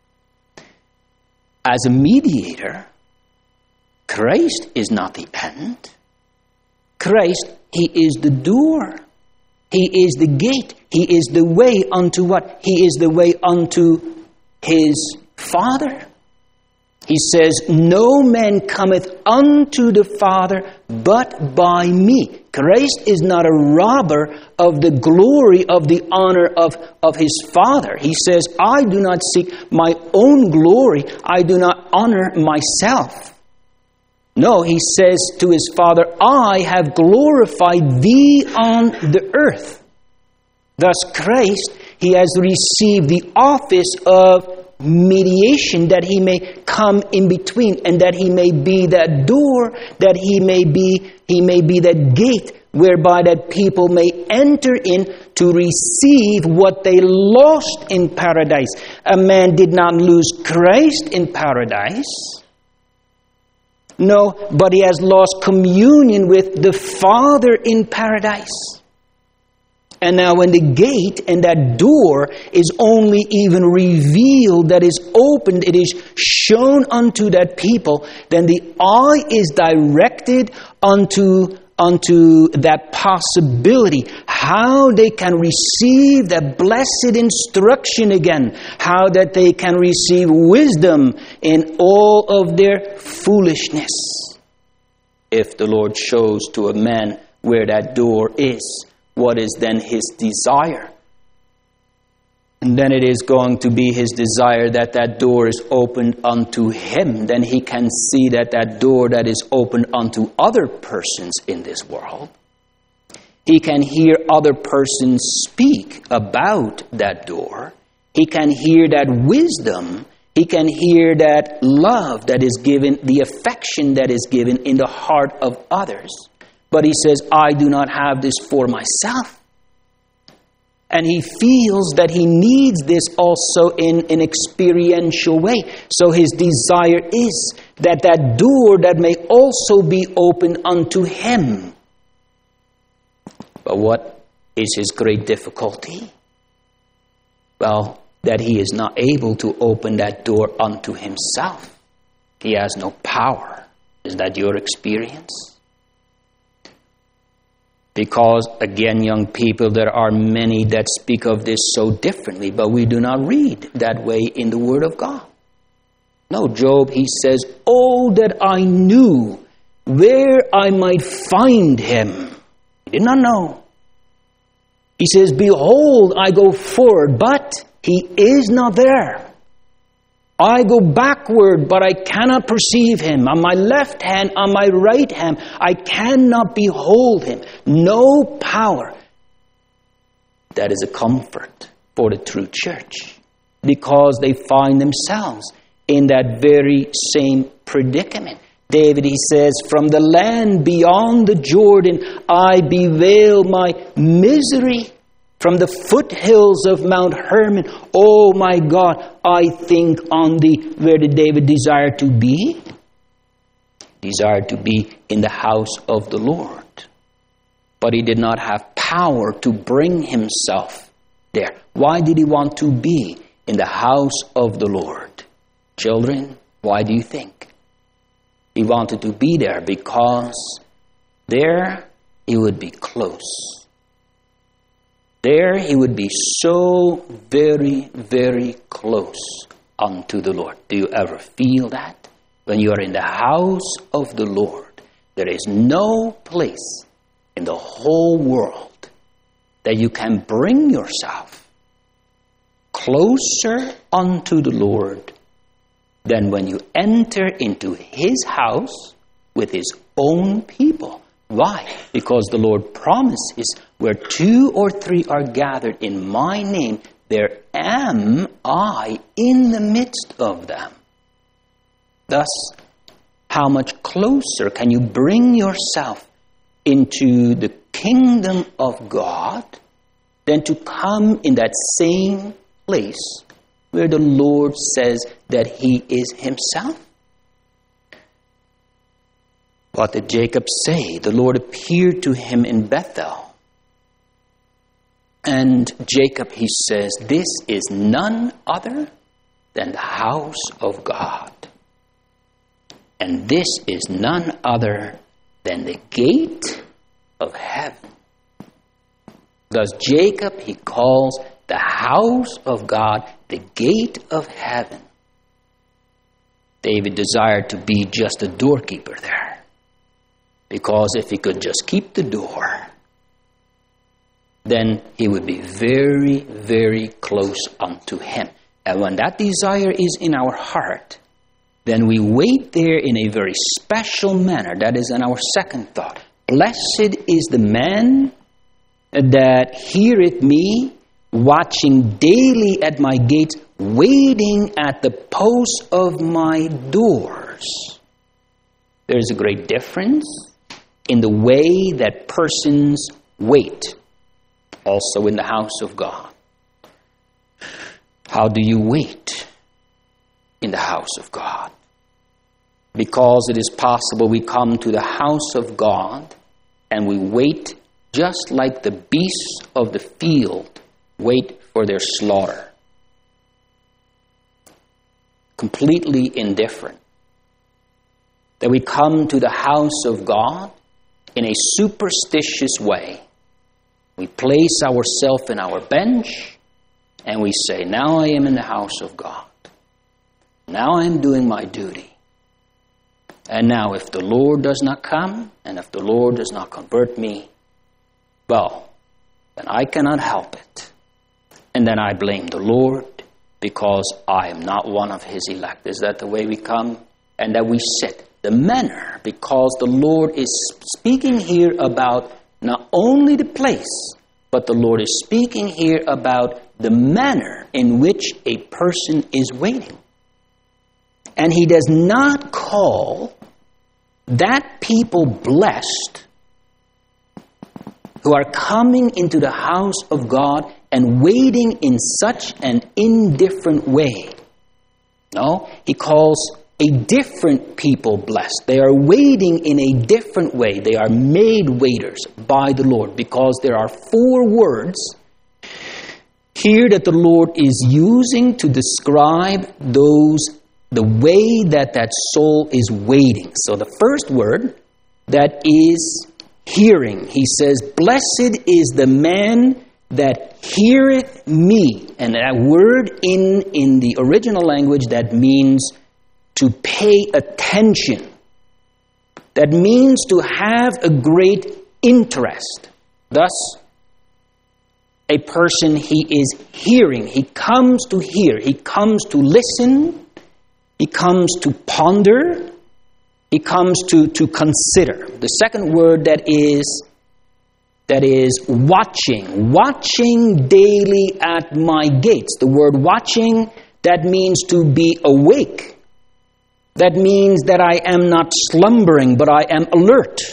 As a mediator, Christ is not the end. Christ, he is the door. He is the gate. He is the way unto what? He is the way unto his Father. He says, no man cometh unto the Father but by me. Christ is not a robber of the glory, of the honor of, of his Father. He says, I do not seek my own glory. I do not honor myself. No, he says to his Father, I have glorified thee on the earth. Thus Christ, he has received the office of mediation, that he may come in between, and that he may be that door, that he may be he may be that gate whereby that people may enter in to receive what they lost in paradise. A man did not lose Christ in paradise. No, but he has lost communion with the Father in paradise. And now when the gate and that door is only even revealed, that is opened, it is shown unto that people, then the eye is directed unto, unto that possibility, how they can receive that blessed instruction again, how that they can receive wisdom in all of their foolishness. If the Lord shows to a man where that door is, what is then his desire? And then it is going to be his desire that that door is opened unto him. Then he can see that that door that is opened unto other persons in this world. He can hear other persons speak about that door. He can hear that wisdom. He can hear that love that is given, the affection that is given in the heart of others. But he says, I do not have this for myself. And he feels that he needs this also in an experiential way. So his desire is that that door that may also be opened unto him. But what is his great difficulty? Well, that he is not able to open that door unto himself. He has no power. Is that your experience? Because, again, young people, there are many that speak of this so differently, but we do not read that way in the Word of God. No, Job, he says, oh, that I knew where I might find him. He did not know. He says, behold, I go forward, but he is not there. I go backward, but I cannot perceive him. On my left hand, on my right hand, I cannot behold him. No power. That is a comfort for the true church, because they find themselves in that very same predicament. David, he says, from the land beyond the Jordan, I bewail my misery. From the foothills of Mount Hermon, oh my God, I think on thee. Where did David desire to be? Desired to be in the house of the Lord. But he did not have power to bring himself there. Why did he want to be in the house of the Lord? Children, why do you think? He wanted to be there because there he would be close. There he would be so very, very close unto the Lord. Do you ever feel that? When you are in the house of the Lord, there is no place in the whole world that you can bring yourself closer unto the Lord than when you enter into his house with his own people. Why? Because the Lord promises, where two or three are gathered in my name, there am I in the midst of them. Thus, how much closer can you bring yourself into the kingdom of God than to come in that same place where the Lord says that he is himself? What did Jacob say? The Lord appeared to him in Bethel. And Jacob, he says, this is none other than the house of God. And this is none other than the gate of heaven. Thus Jacob, he calls the house of God the gate of heaven. David desired to be just a doorkeeper there. Because if he could just keep the door, then he would be very, very close unto him. And when that desire is in our heart, then we wait there in a very special manner. That is in our second thought. Blessed is the man that heareth me, watching daily at my gates, waiting at the posts of my doors. There is a great difference in the way that persons wait, also in the house of God. How do you wait in the house of God? Because it is possible we come to the house of God and we wait just like the beasts of the field wait for their slaughter. Completely indifferent. That we come to the house of God in a superstitious way. We place ourselves in our bench and we say, now I am in the house of God. Now I am doing my duty. And now if the Lord does not come, and if the Lord does not convert me, well, then I cannot help it. And then I blame the Lord because I am not one of His elect. Is that the way we come? And that we sit. The manner, because the Lord is speaking here about not only the place, but the Lord is speaking here about the manner in which a person is waiting. And He does not call that people blessed who are coming into the house of God and waiting in such an indifferent way. No, He calls a different people blessed. They are waiting in a different way. They are made waiters by the Lord, because there are four words here that the Lord is using to describe those, the way that that soul is waiting. So the first word, that is hearing. He says, blessed is the man that heareth me. And that word in, in the original language, that means to pay attention. That means to have a great interest. Thus, a person, he is hearing. He comes to hear. He comes to listen. He comes to ponder. He comes to, to consider. The second word that is, that is watching. Watching daily at my gates. The word watching, that means to be awake. That means that I am not slumbering, but I am alert.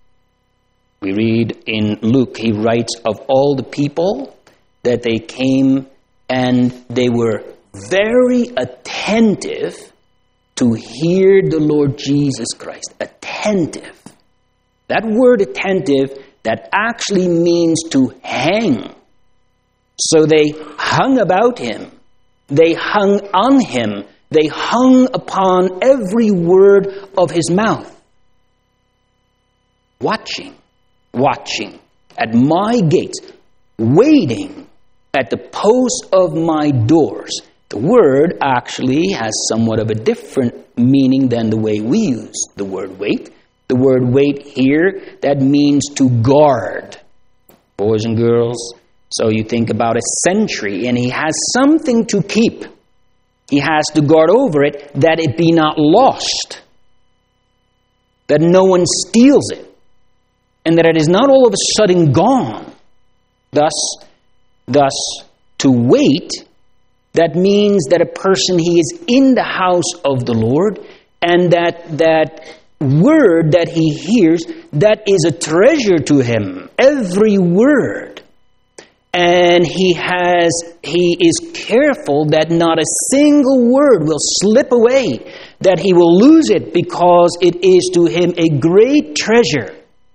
We read in Luke, he writes of all the people that they came and they were very attentive to hear the Lord Jesus Christ. Attentive. That word attentive, that actually means to hang. So they hung about Him. They hung on Him. They hung upon every word of His mouth. Watching, watching at my gates, waiting at the posts of my doors. The word actually has somewhat of a different meaning than the way we use the word wait. The word wait here, that means to guard. Boys and girls, so you think about a sentry, and he has something to keep. He has to guard over it, that it be not lost, that no one steals it, and that it is not all of a sudden gone. Thus, thus, to wait, that means that a person, he is in the house of the Lord, and that that word that he hears, that is a treasure to him. Every word. And he has, he is careful that not a single word will slip away, that he will lose it, because it is to him a great treasure.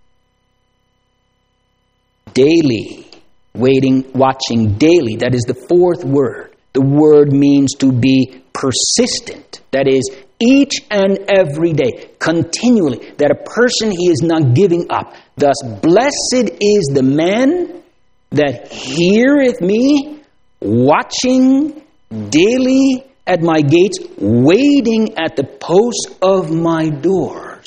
Daily, waiting, watching daily, that is the fourth word. The word means to be persistent. That is, each and every day, continually, that a person, he is not giving up. Thus, blessed is the man that heareth me, watching daily at my gates, waiting at the posts of my doors.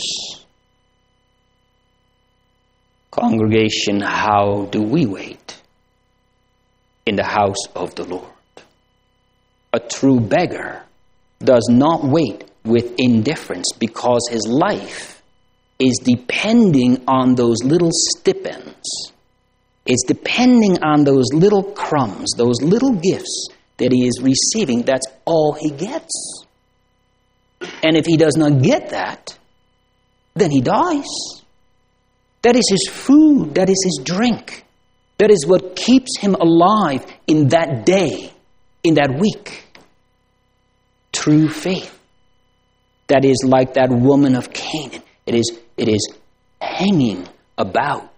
Congregation, how do we wait in the house of the Lord? A true beggar does not wait with indifference, because his life is depending on those little stipends. It's depending on those little crumbs, those little gifts that he is receiving. That's all he gets. And if he does not get that, then he dies. That is his food. That is his drink. That is what keeps him alive in that day, in that week. True faith. That is like that woman of Canaan. It is, it is hanging about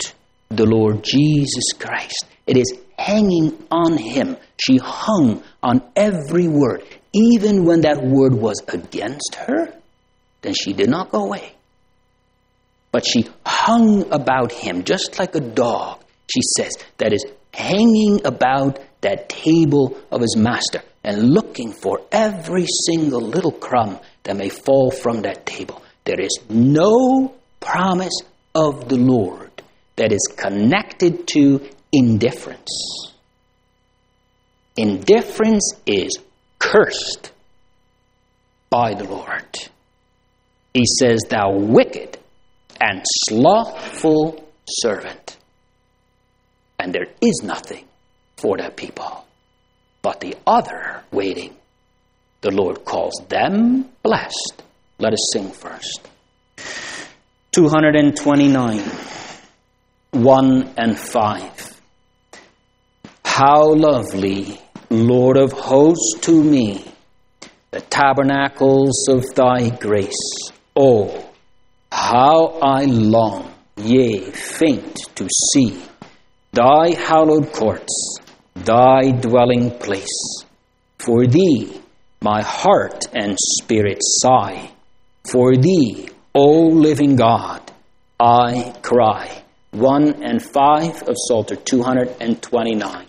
the Lord Jesus Christ. It is hanging on him. She hung on every word. Even when that word was against her, then she did not go away. But she hung about him just like a dog, she says, that is hanging about that table of his master and looking for every single little crumb that may fall from that table. There is no promise of the Lord that is connected to indifference. Indifference is cursed by the Lord. He says, thou wicked and slothful servant. And there is nothing for that people. But the other waiting, the Lord calls them blessed. Let us sing first. two twenty-nine, one and five. How lovely, Lord of hosts, to me, the tabernacles of thy grace. Oh, how I long, yea, faint to see thy hallowed courts, thy dwelling place. For thee, my heart and spirit sigh. For thee, O living God, I cry. one and five of Psalter two twenty-nine.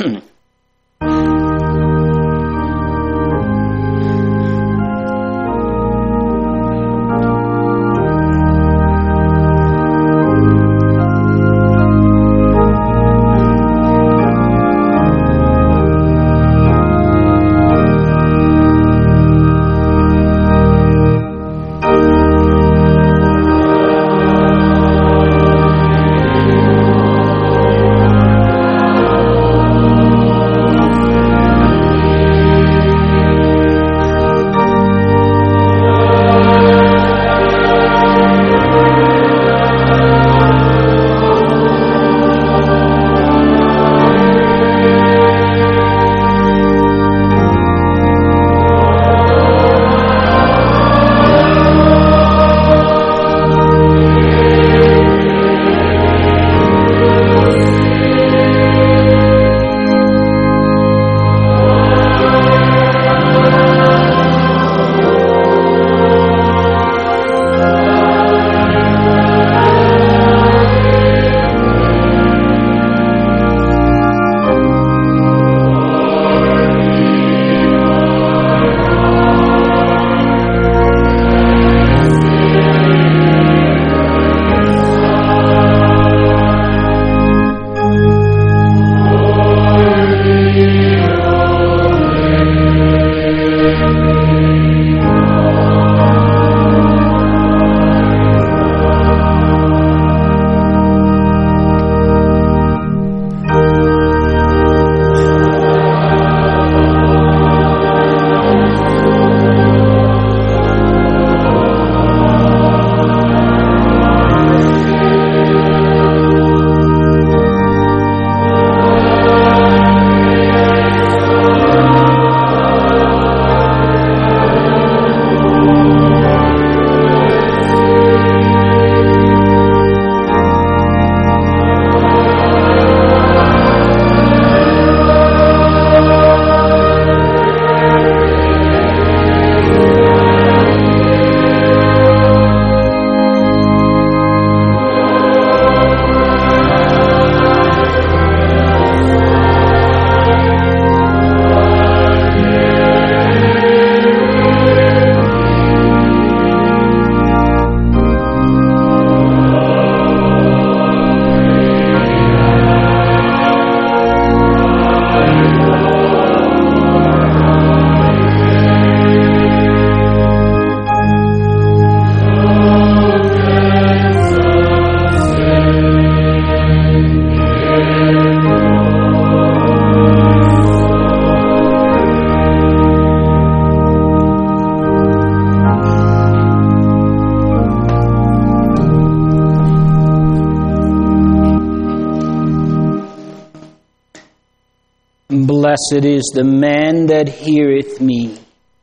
Blessed is the man that heareth me,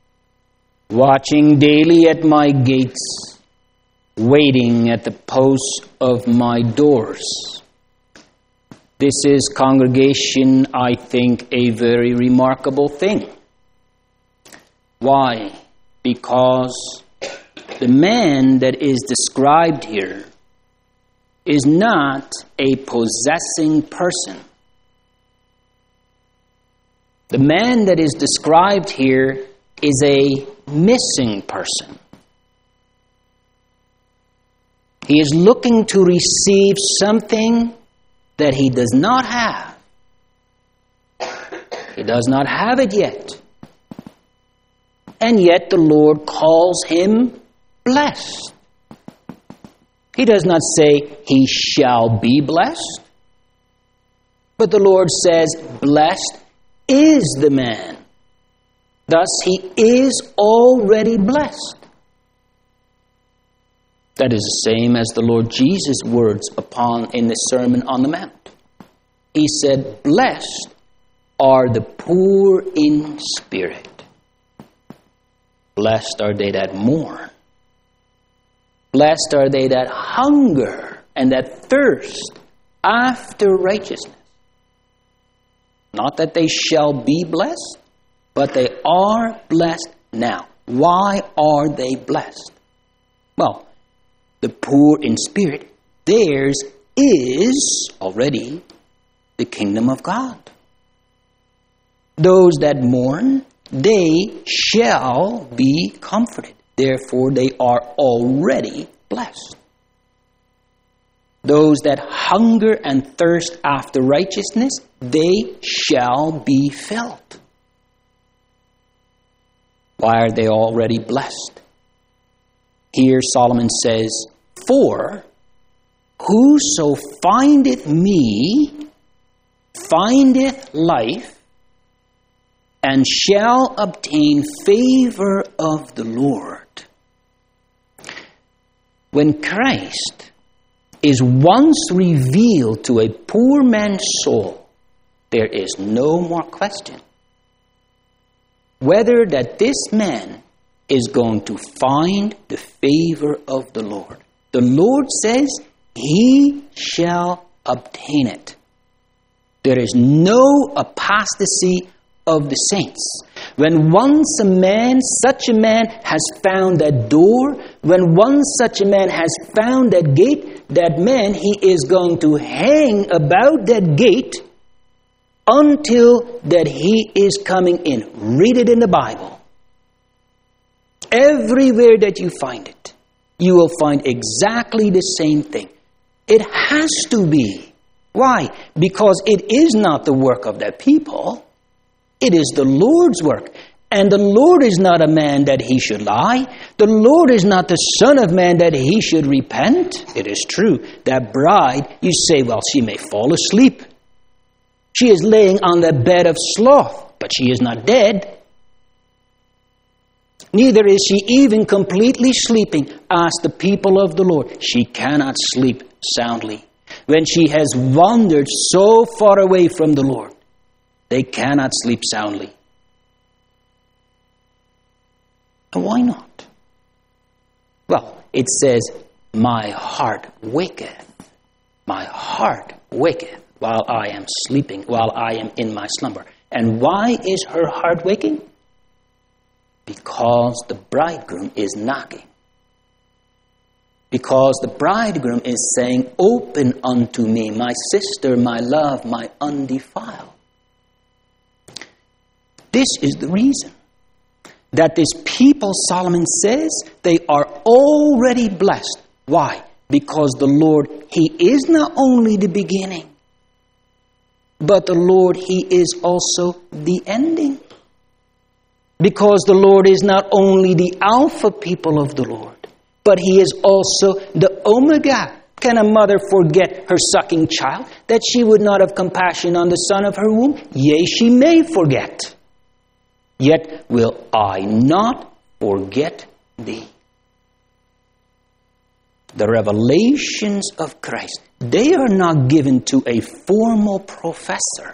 watching daily at my gates, waiting at the posts of my doors, This is, congregation, I think, a very remarkable thing. Why? Because the man that is described here is not a possessing person. The man that is described here is a missing person. He is looking to receive something that he does not have. He does not have it yet. And yet the Lord calls him blessed. He does not say he shall be blessed, but the Lord says, blessed is the man. Thus he is already blessed. That is the same as the Lord Jesus' words upon in the Sermon on the Mount. He said, blessed are the poor in spirit. Blessed are they that mourn. Blessed are they that hunger and that thirst after righteousness. Not that they shall be blessed, but they are blessed now. Why are they blessed? Well, the poor in spirit, theirs is already the kingdom of God. Those that mourn, they shall be comforted. Therefore, they are already blessed. Those that hunger and thirst after righteousness, they shall be filled. Why are they already blessed? Here Solomon says, for whoso findeth me findeth life, and shall obtain favor of the Lord. When Christ is once revealed to a poor man's soul, there is no more question whether that this man is going to find the favor of the Lord. The Lord says he shall obtain it. There is no apostasy of the saints. When once a man, such a man has found that door, when once such a man has found that gate, that man, he is going to hang about that gate until that he is coming in. Read it in the Bible. Everywhere that you find it, you will find exactly the same thing. It has to be. Why? Because it is not the work of that people. It is the Lord's work. And the Lord is not a man that he should lie. The Lord is not the Son of Man that he should repent. It is true. That bride, you say, well, she may fall asleep. She is laying on the bed of sloth, but she is not dead. Neither is she even completely sleeping. Ask the people of the Lord. She cannot sleep soundly. When she has wandered so far away from the Lord, they cannot sleep soundly. And why not? Well, it says, my heart waketh. My heart waketh while I am sleeping, while I am in my slumber. And why is her heart waking? Because the bridegroom is knocking. Because the bridegroom is saying, open unto me, my sister, my love, my undefiled. This is the reason that this people, Solomon says, they are already blessed. Why? Because the Lord, he is not only the beginning, but the Lord, he is also the ending. Because the Lord is not only the Alpha, people of the Lord, but he is also the Omega. Can a mother forget her sucking child, that she would not have compassion on the son of her womb? Yea, she may forget. Yet will I not forget thee. The revelations of Christ, they are not given to a formal professor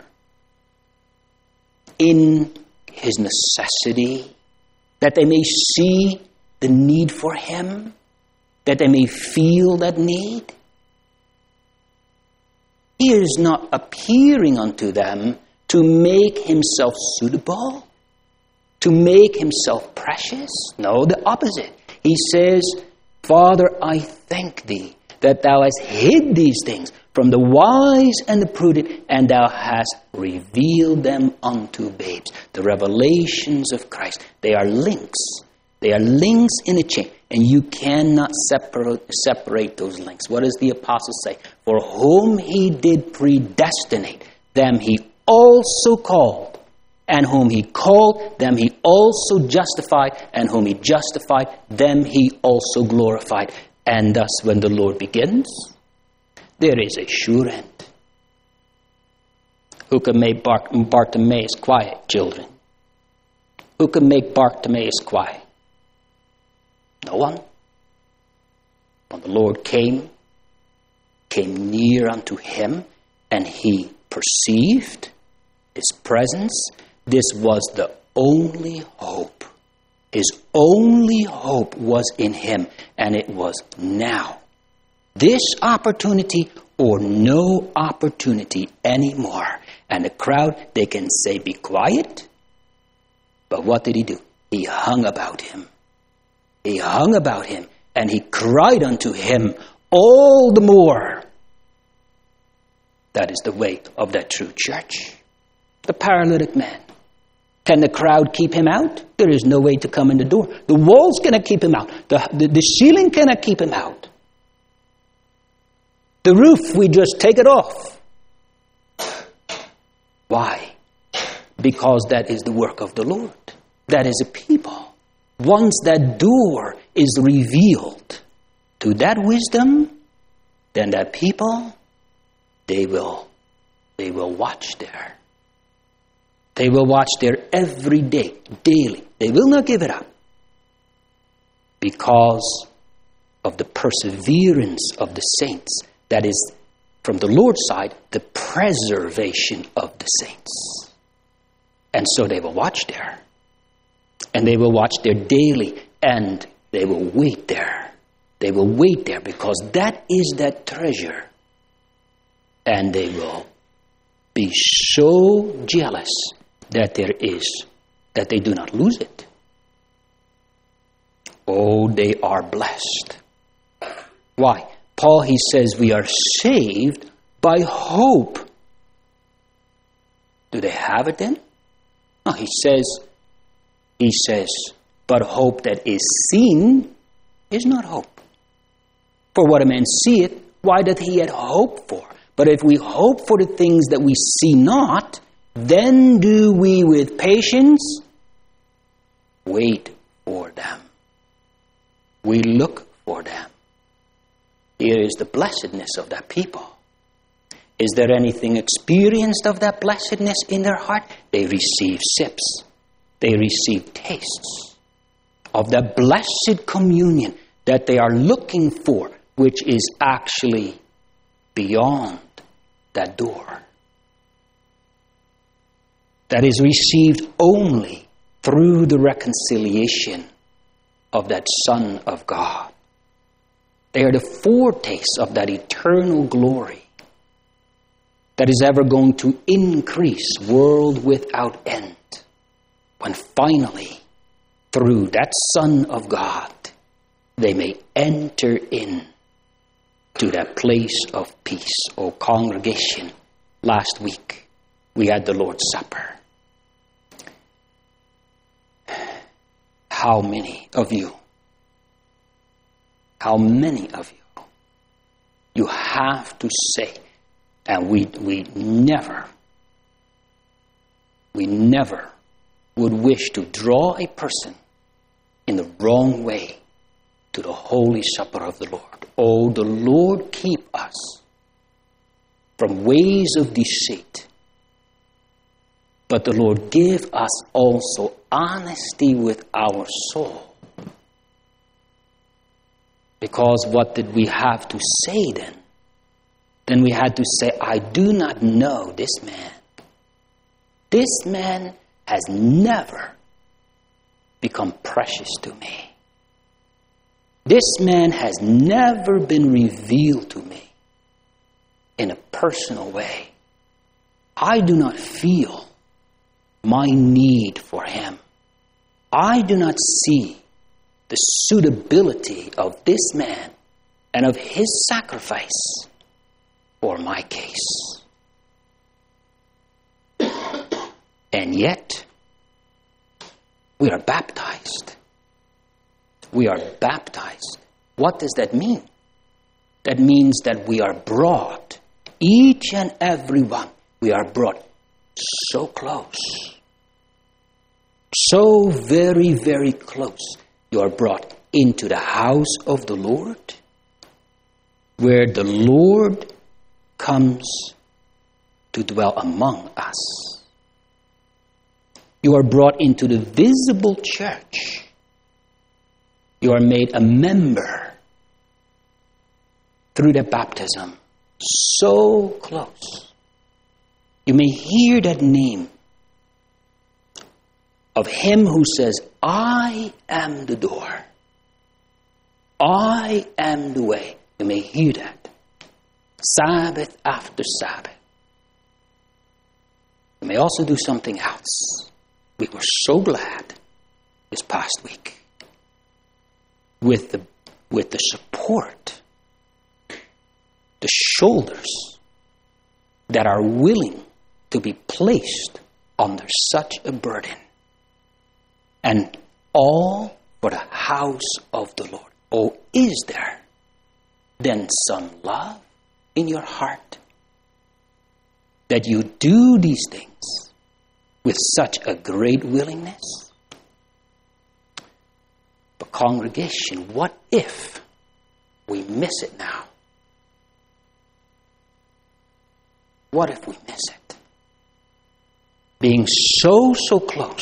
in his necessity, that they may see the need for him, that they may feel that need. He is not appearing unto them to make himself suitable, to make himself precious. No, the opposite. He says, Father, I thank thee that thou hast hid these things from the wise and the prudent, and thou hast revealed them unto babes. The revelations of Christ, they are links. They are links in a chain, and you cannot separate, separate those links. What does the apostle say? For whom he did predestinate, them he also called. And whom he called, them he also justified. And whom he justified, them he also glorified. And thus, when the Lord begins, there is a sure end. Who can make Bart- Bartimaeus quiet, children? Who can make Bartimaeus quiet? No one. When the Lord came, came near unto him, and he perceived his presence, this was the only hope. His only hope was in him, and it was now. This opportunity or no opportunity anymore. And the crowd, they can say, be quiet. But what did he do? He hung about him. He hung about him, and he cried unto him all the more. That is the way of that true church. The paralytic man. Can the crowd keep him out? There is no way to come in the door. The walls cannot keep him out. The, the, the ceiling cannot keep him out. The roof, we just take it off. Why? Because that is the work of the Lord. That is a people. Once that door is revealed to that wisdom, then that people, they will, they will watch there. They will watch there every day, daily. They will not give it up because of the perseverance of the saints. That is, from the Lord's side, the preservation of the saints. And so they will watch there. And they will watch there daily. And they will wait there. They will wait there because that is that treasure. And they will be so jealous that there is, that they do not lose it. Oh, they are blessed. Why? Paul, he says we are saved by hope. Do they have it then? No, he says, he says, but hope that is seen is not hope. For what a man seeth, why doth he yet hope for? But if we hope for the things that we see not, then do we with patience wait for them. We look for them. Here is the blessedness of that people. Is there anything experienced of that blessedness in their heart? They receive sips. They receive tastes of the blessed communion that they are looking for, which is actually beyond that door. That is received only through the reconciliation of that Son of God. They are the foretaste of that eternal glory that is ever going to increase world without end. When finally, through that Son of God, they may enter in to that place of peace. Oh, congregation, last week we had the Lord's Supper. How many of you, how many of you, you have to say, and we we never, we never would wish to draw a person in the wrong way to the Holy Supper of the Lord. Oh, the Lord keep us from ways of deceit. But the Lord give us also honesty with our soul. Because what did we have to say then? Then we had to say, I do not know this man. This man has never become precious to me. This man has never been revealed to me. in a personal way. I do not feel my need for him. I do not see the suitability of this man and of his sacrifice for my case. And yet, we are baptized. We are baptized. What does that mean? That means that we are brought, each and every one, we are brought so close. So very, very close. You are brought into the house of the Lord, where the Lord comes to dwell among us. You are brought into the visible church. You are made a member through the baptism. So close. You may hear that name of him who says, I am the door. I am the way. You may hear that. Sabbath after Sabbath. You may also do something else. We were so glad this past week with the, with the support, the shoulders that are willing to be placed under such a burden. And all for the house of the Lord. Oh, is there then some love in your heart that you do these things with such a great willingness? But congregation, what if we miss it now? What if we miss it? Being so, so close,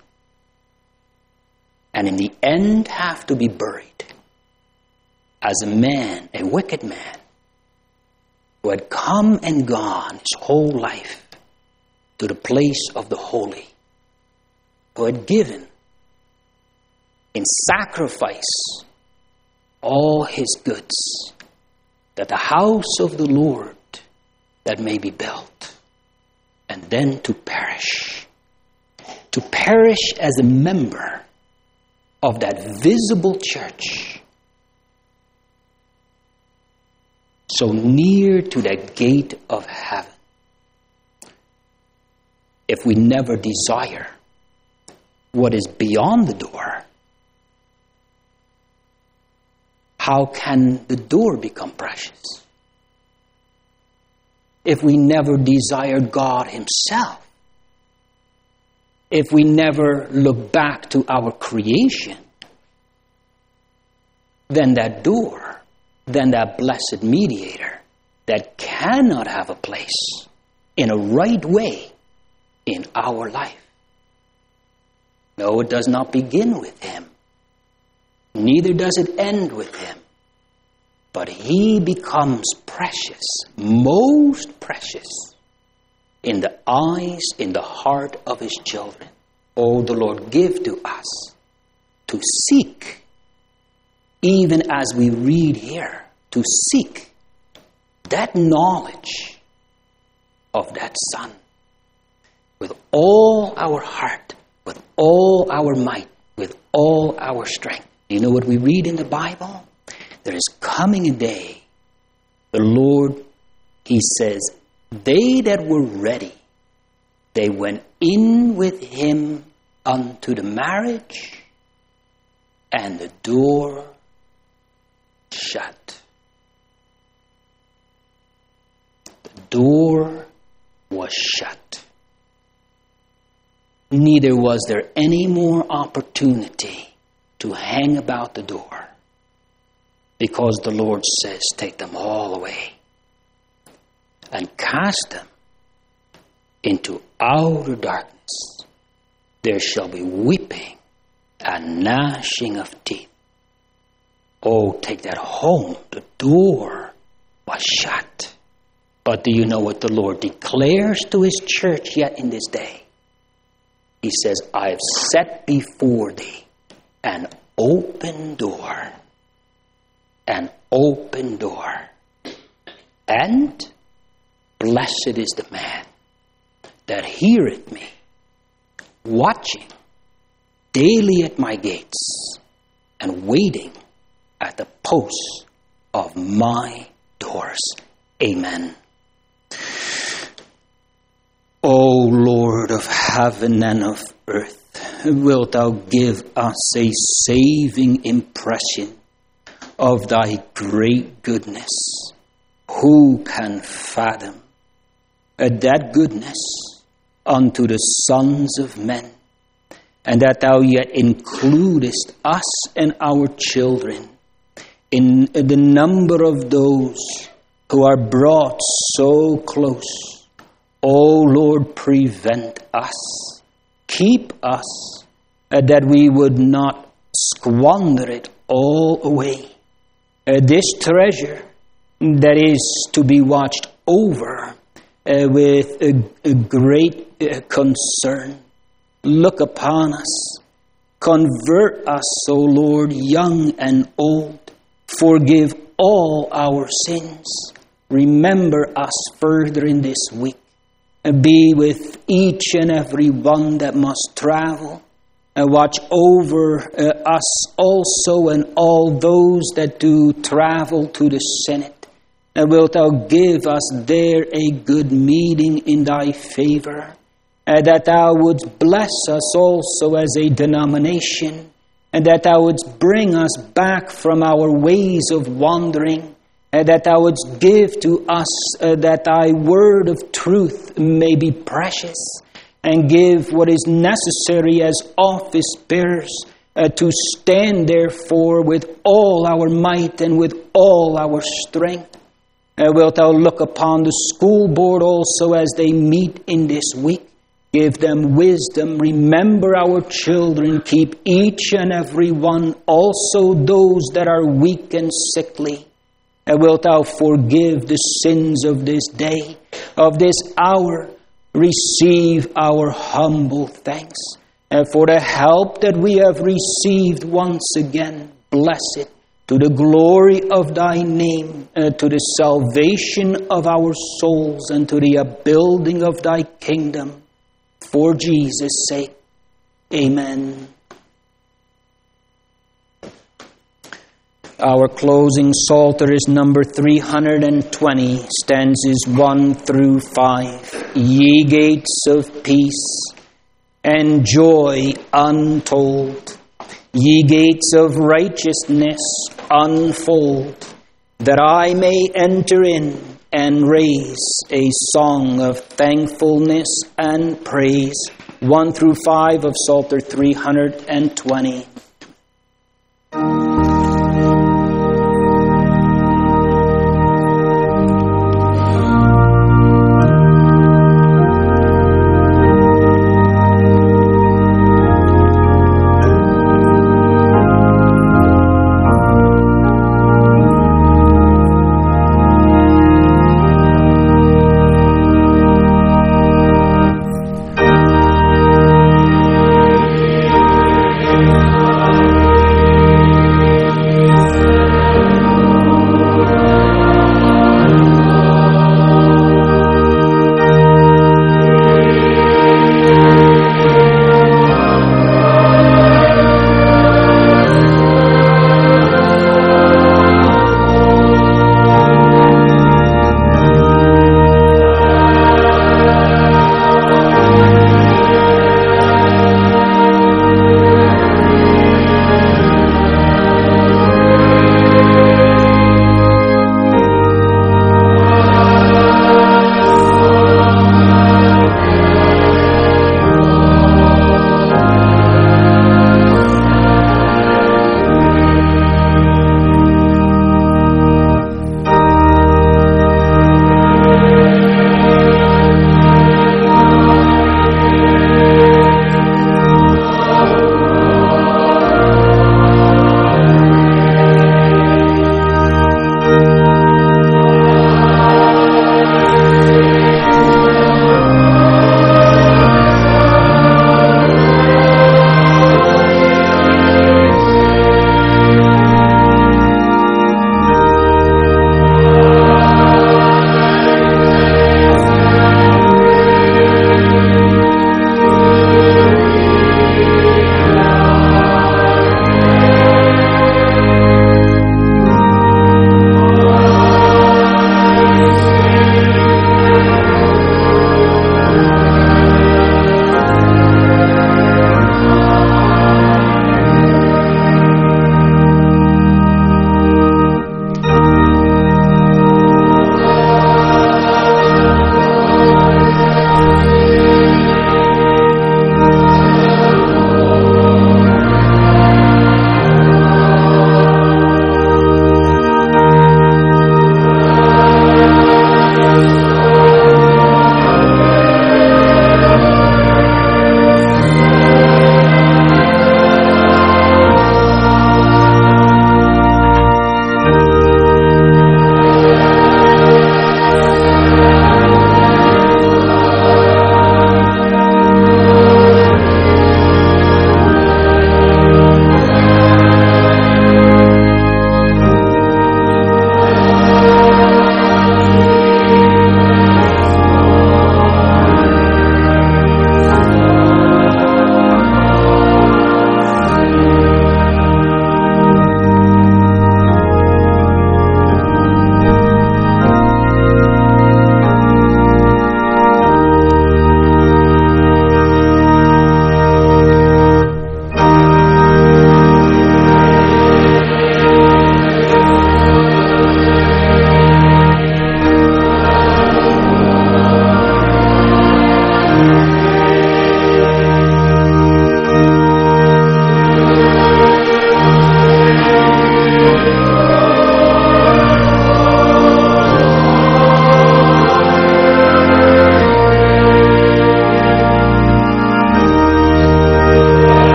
and in the end have to be buried as a man, a wicked man, who had come and gone his whole life to the place of the holy, who had given in sacrifice all his goods, that the house of the Lord that may be built, and then to perish, to perish as a member of that visible church, so near to that gate of heaven. If we never desire what is beyond the door, how can the door become precious? If we never desire God himself, if we never look back to our creation, then that door, then that blessed mediator that cannot have a place in a right way in our life. No, it does not begin with him. Neither does it end with him. But he becomes precious, most precious, in the eyes, in the heart of his children. Oh, the Lord give to us to seek, even as we read here, to seek that knowledge of that Son with all our heart, with all our might, with all our strength. Do you know what we read in the Bible? There is coming a day, the Lord, he says, they that were ready, they went in with him unto the marriage, and the door shut. The door was shut. Neither was there any more opportunity to hang about the door, because the Lord says, take them all away and cast them into outer darkness. There shall be weeping and gnashing of teeth. Oh, take that home. The door was shut. But do you know what the Lord declares to his church yet in this day? He says, I have set before thee an open door. An open door. And Blessed is the man that heareth me, watching daily at my gates, and waiting at the posts of my doors. Amen. O Lord of heaven and of earth, wilt thou give us a saving impression of thy great goodness? Who can fathom that goodness unto the sons of men, and that thou yet includest us and our children in the number of those who are brought so close? O Lord, prevent us, keep us, uh, that we would not squander it all away. Uh, this treasure that is to be watched over uh, with a, a great uh, concern. Look upon us, convert us, O Lord, young and old. Forgive all our sins. Remember us further in this week. Be with each and every one that must travel. And watch over uh, us also and all those that do travel to the Senate. And wilt thou give us there a good meeting in thy favor? And that thou wouldst bless us also as a denomination. And that thou wouldst bring us back from our ways of wandering. And that thou wouldst give to us uh, that thy word of truth may be precious, and give what is necessary as office bearers uh, to stand therefore with all our might and with all our strength. Uh, wilt thou look upon the school board also as they meet in this week? Give them wisdom. Remember our children. Keep each and every one, also those that are weak and sickly. And wilt thou forgive the sins of this day, of this hour? Receive our humble thanks. And for the help that we have received once again, bless it to the glory of thy name, uh, to the salvation of our souls, and to the upbuilding of thy kingdom. For Jesus' sake, amen. Our closing psalter is number three hundred twenty, stanzas one through five. Ye gates of peace and joy untold, ye gates of righteousness unfold, that I may enter in and raise a song of thankfulness and praise. one through five of Psalter three hundred twenty. Thank you.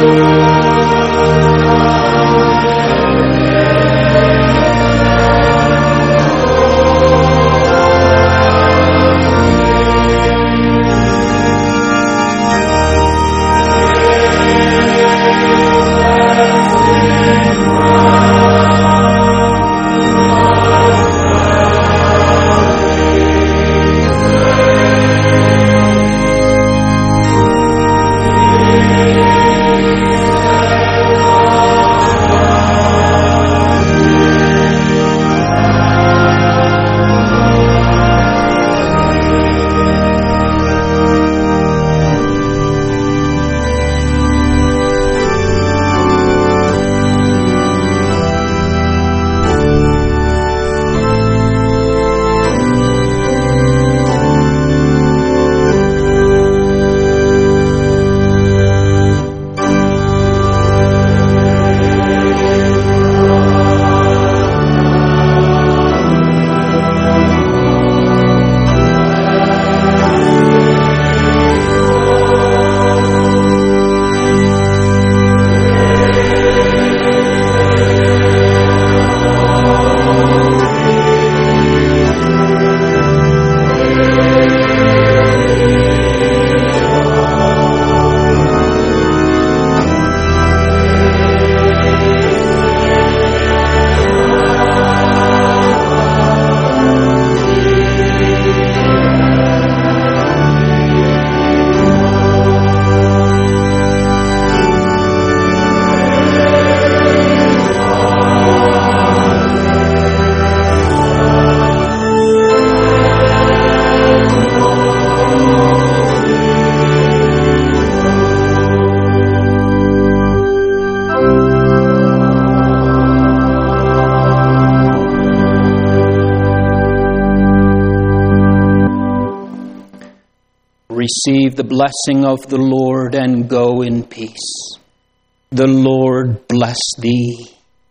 Receive the blessing of the Lord and go in peace. The Lord bless thee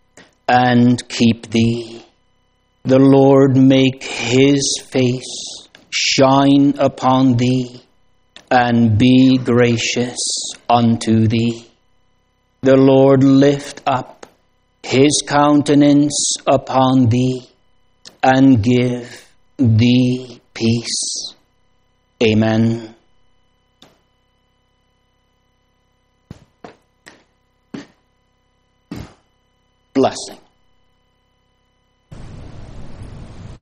and keep thee. The Lord make his face shine upon thee and be gracious unto thee. The Lord lift up his countenance upon thee and give thee peace. Amen. Blessing.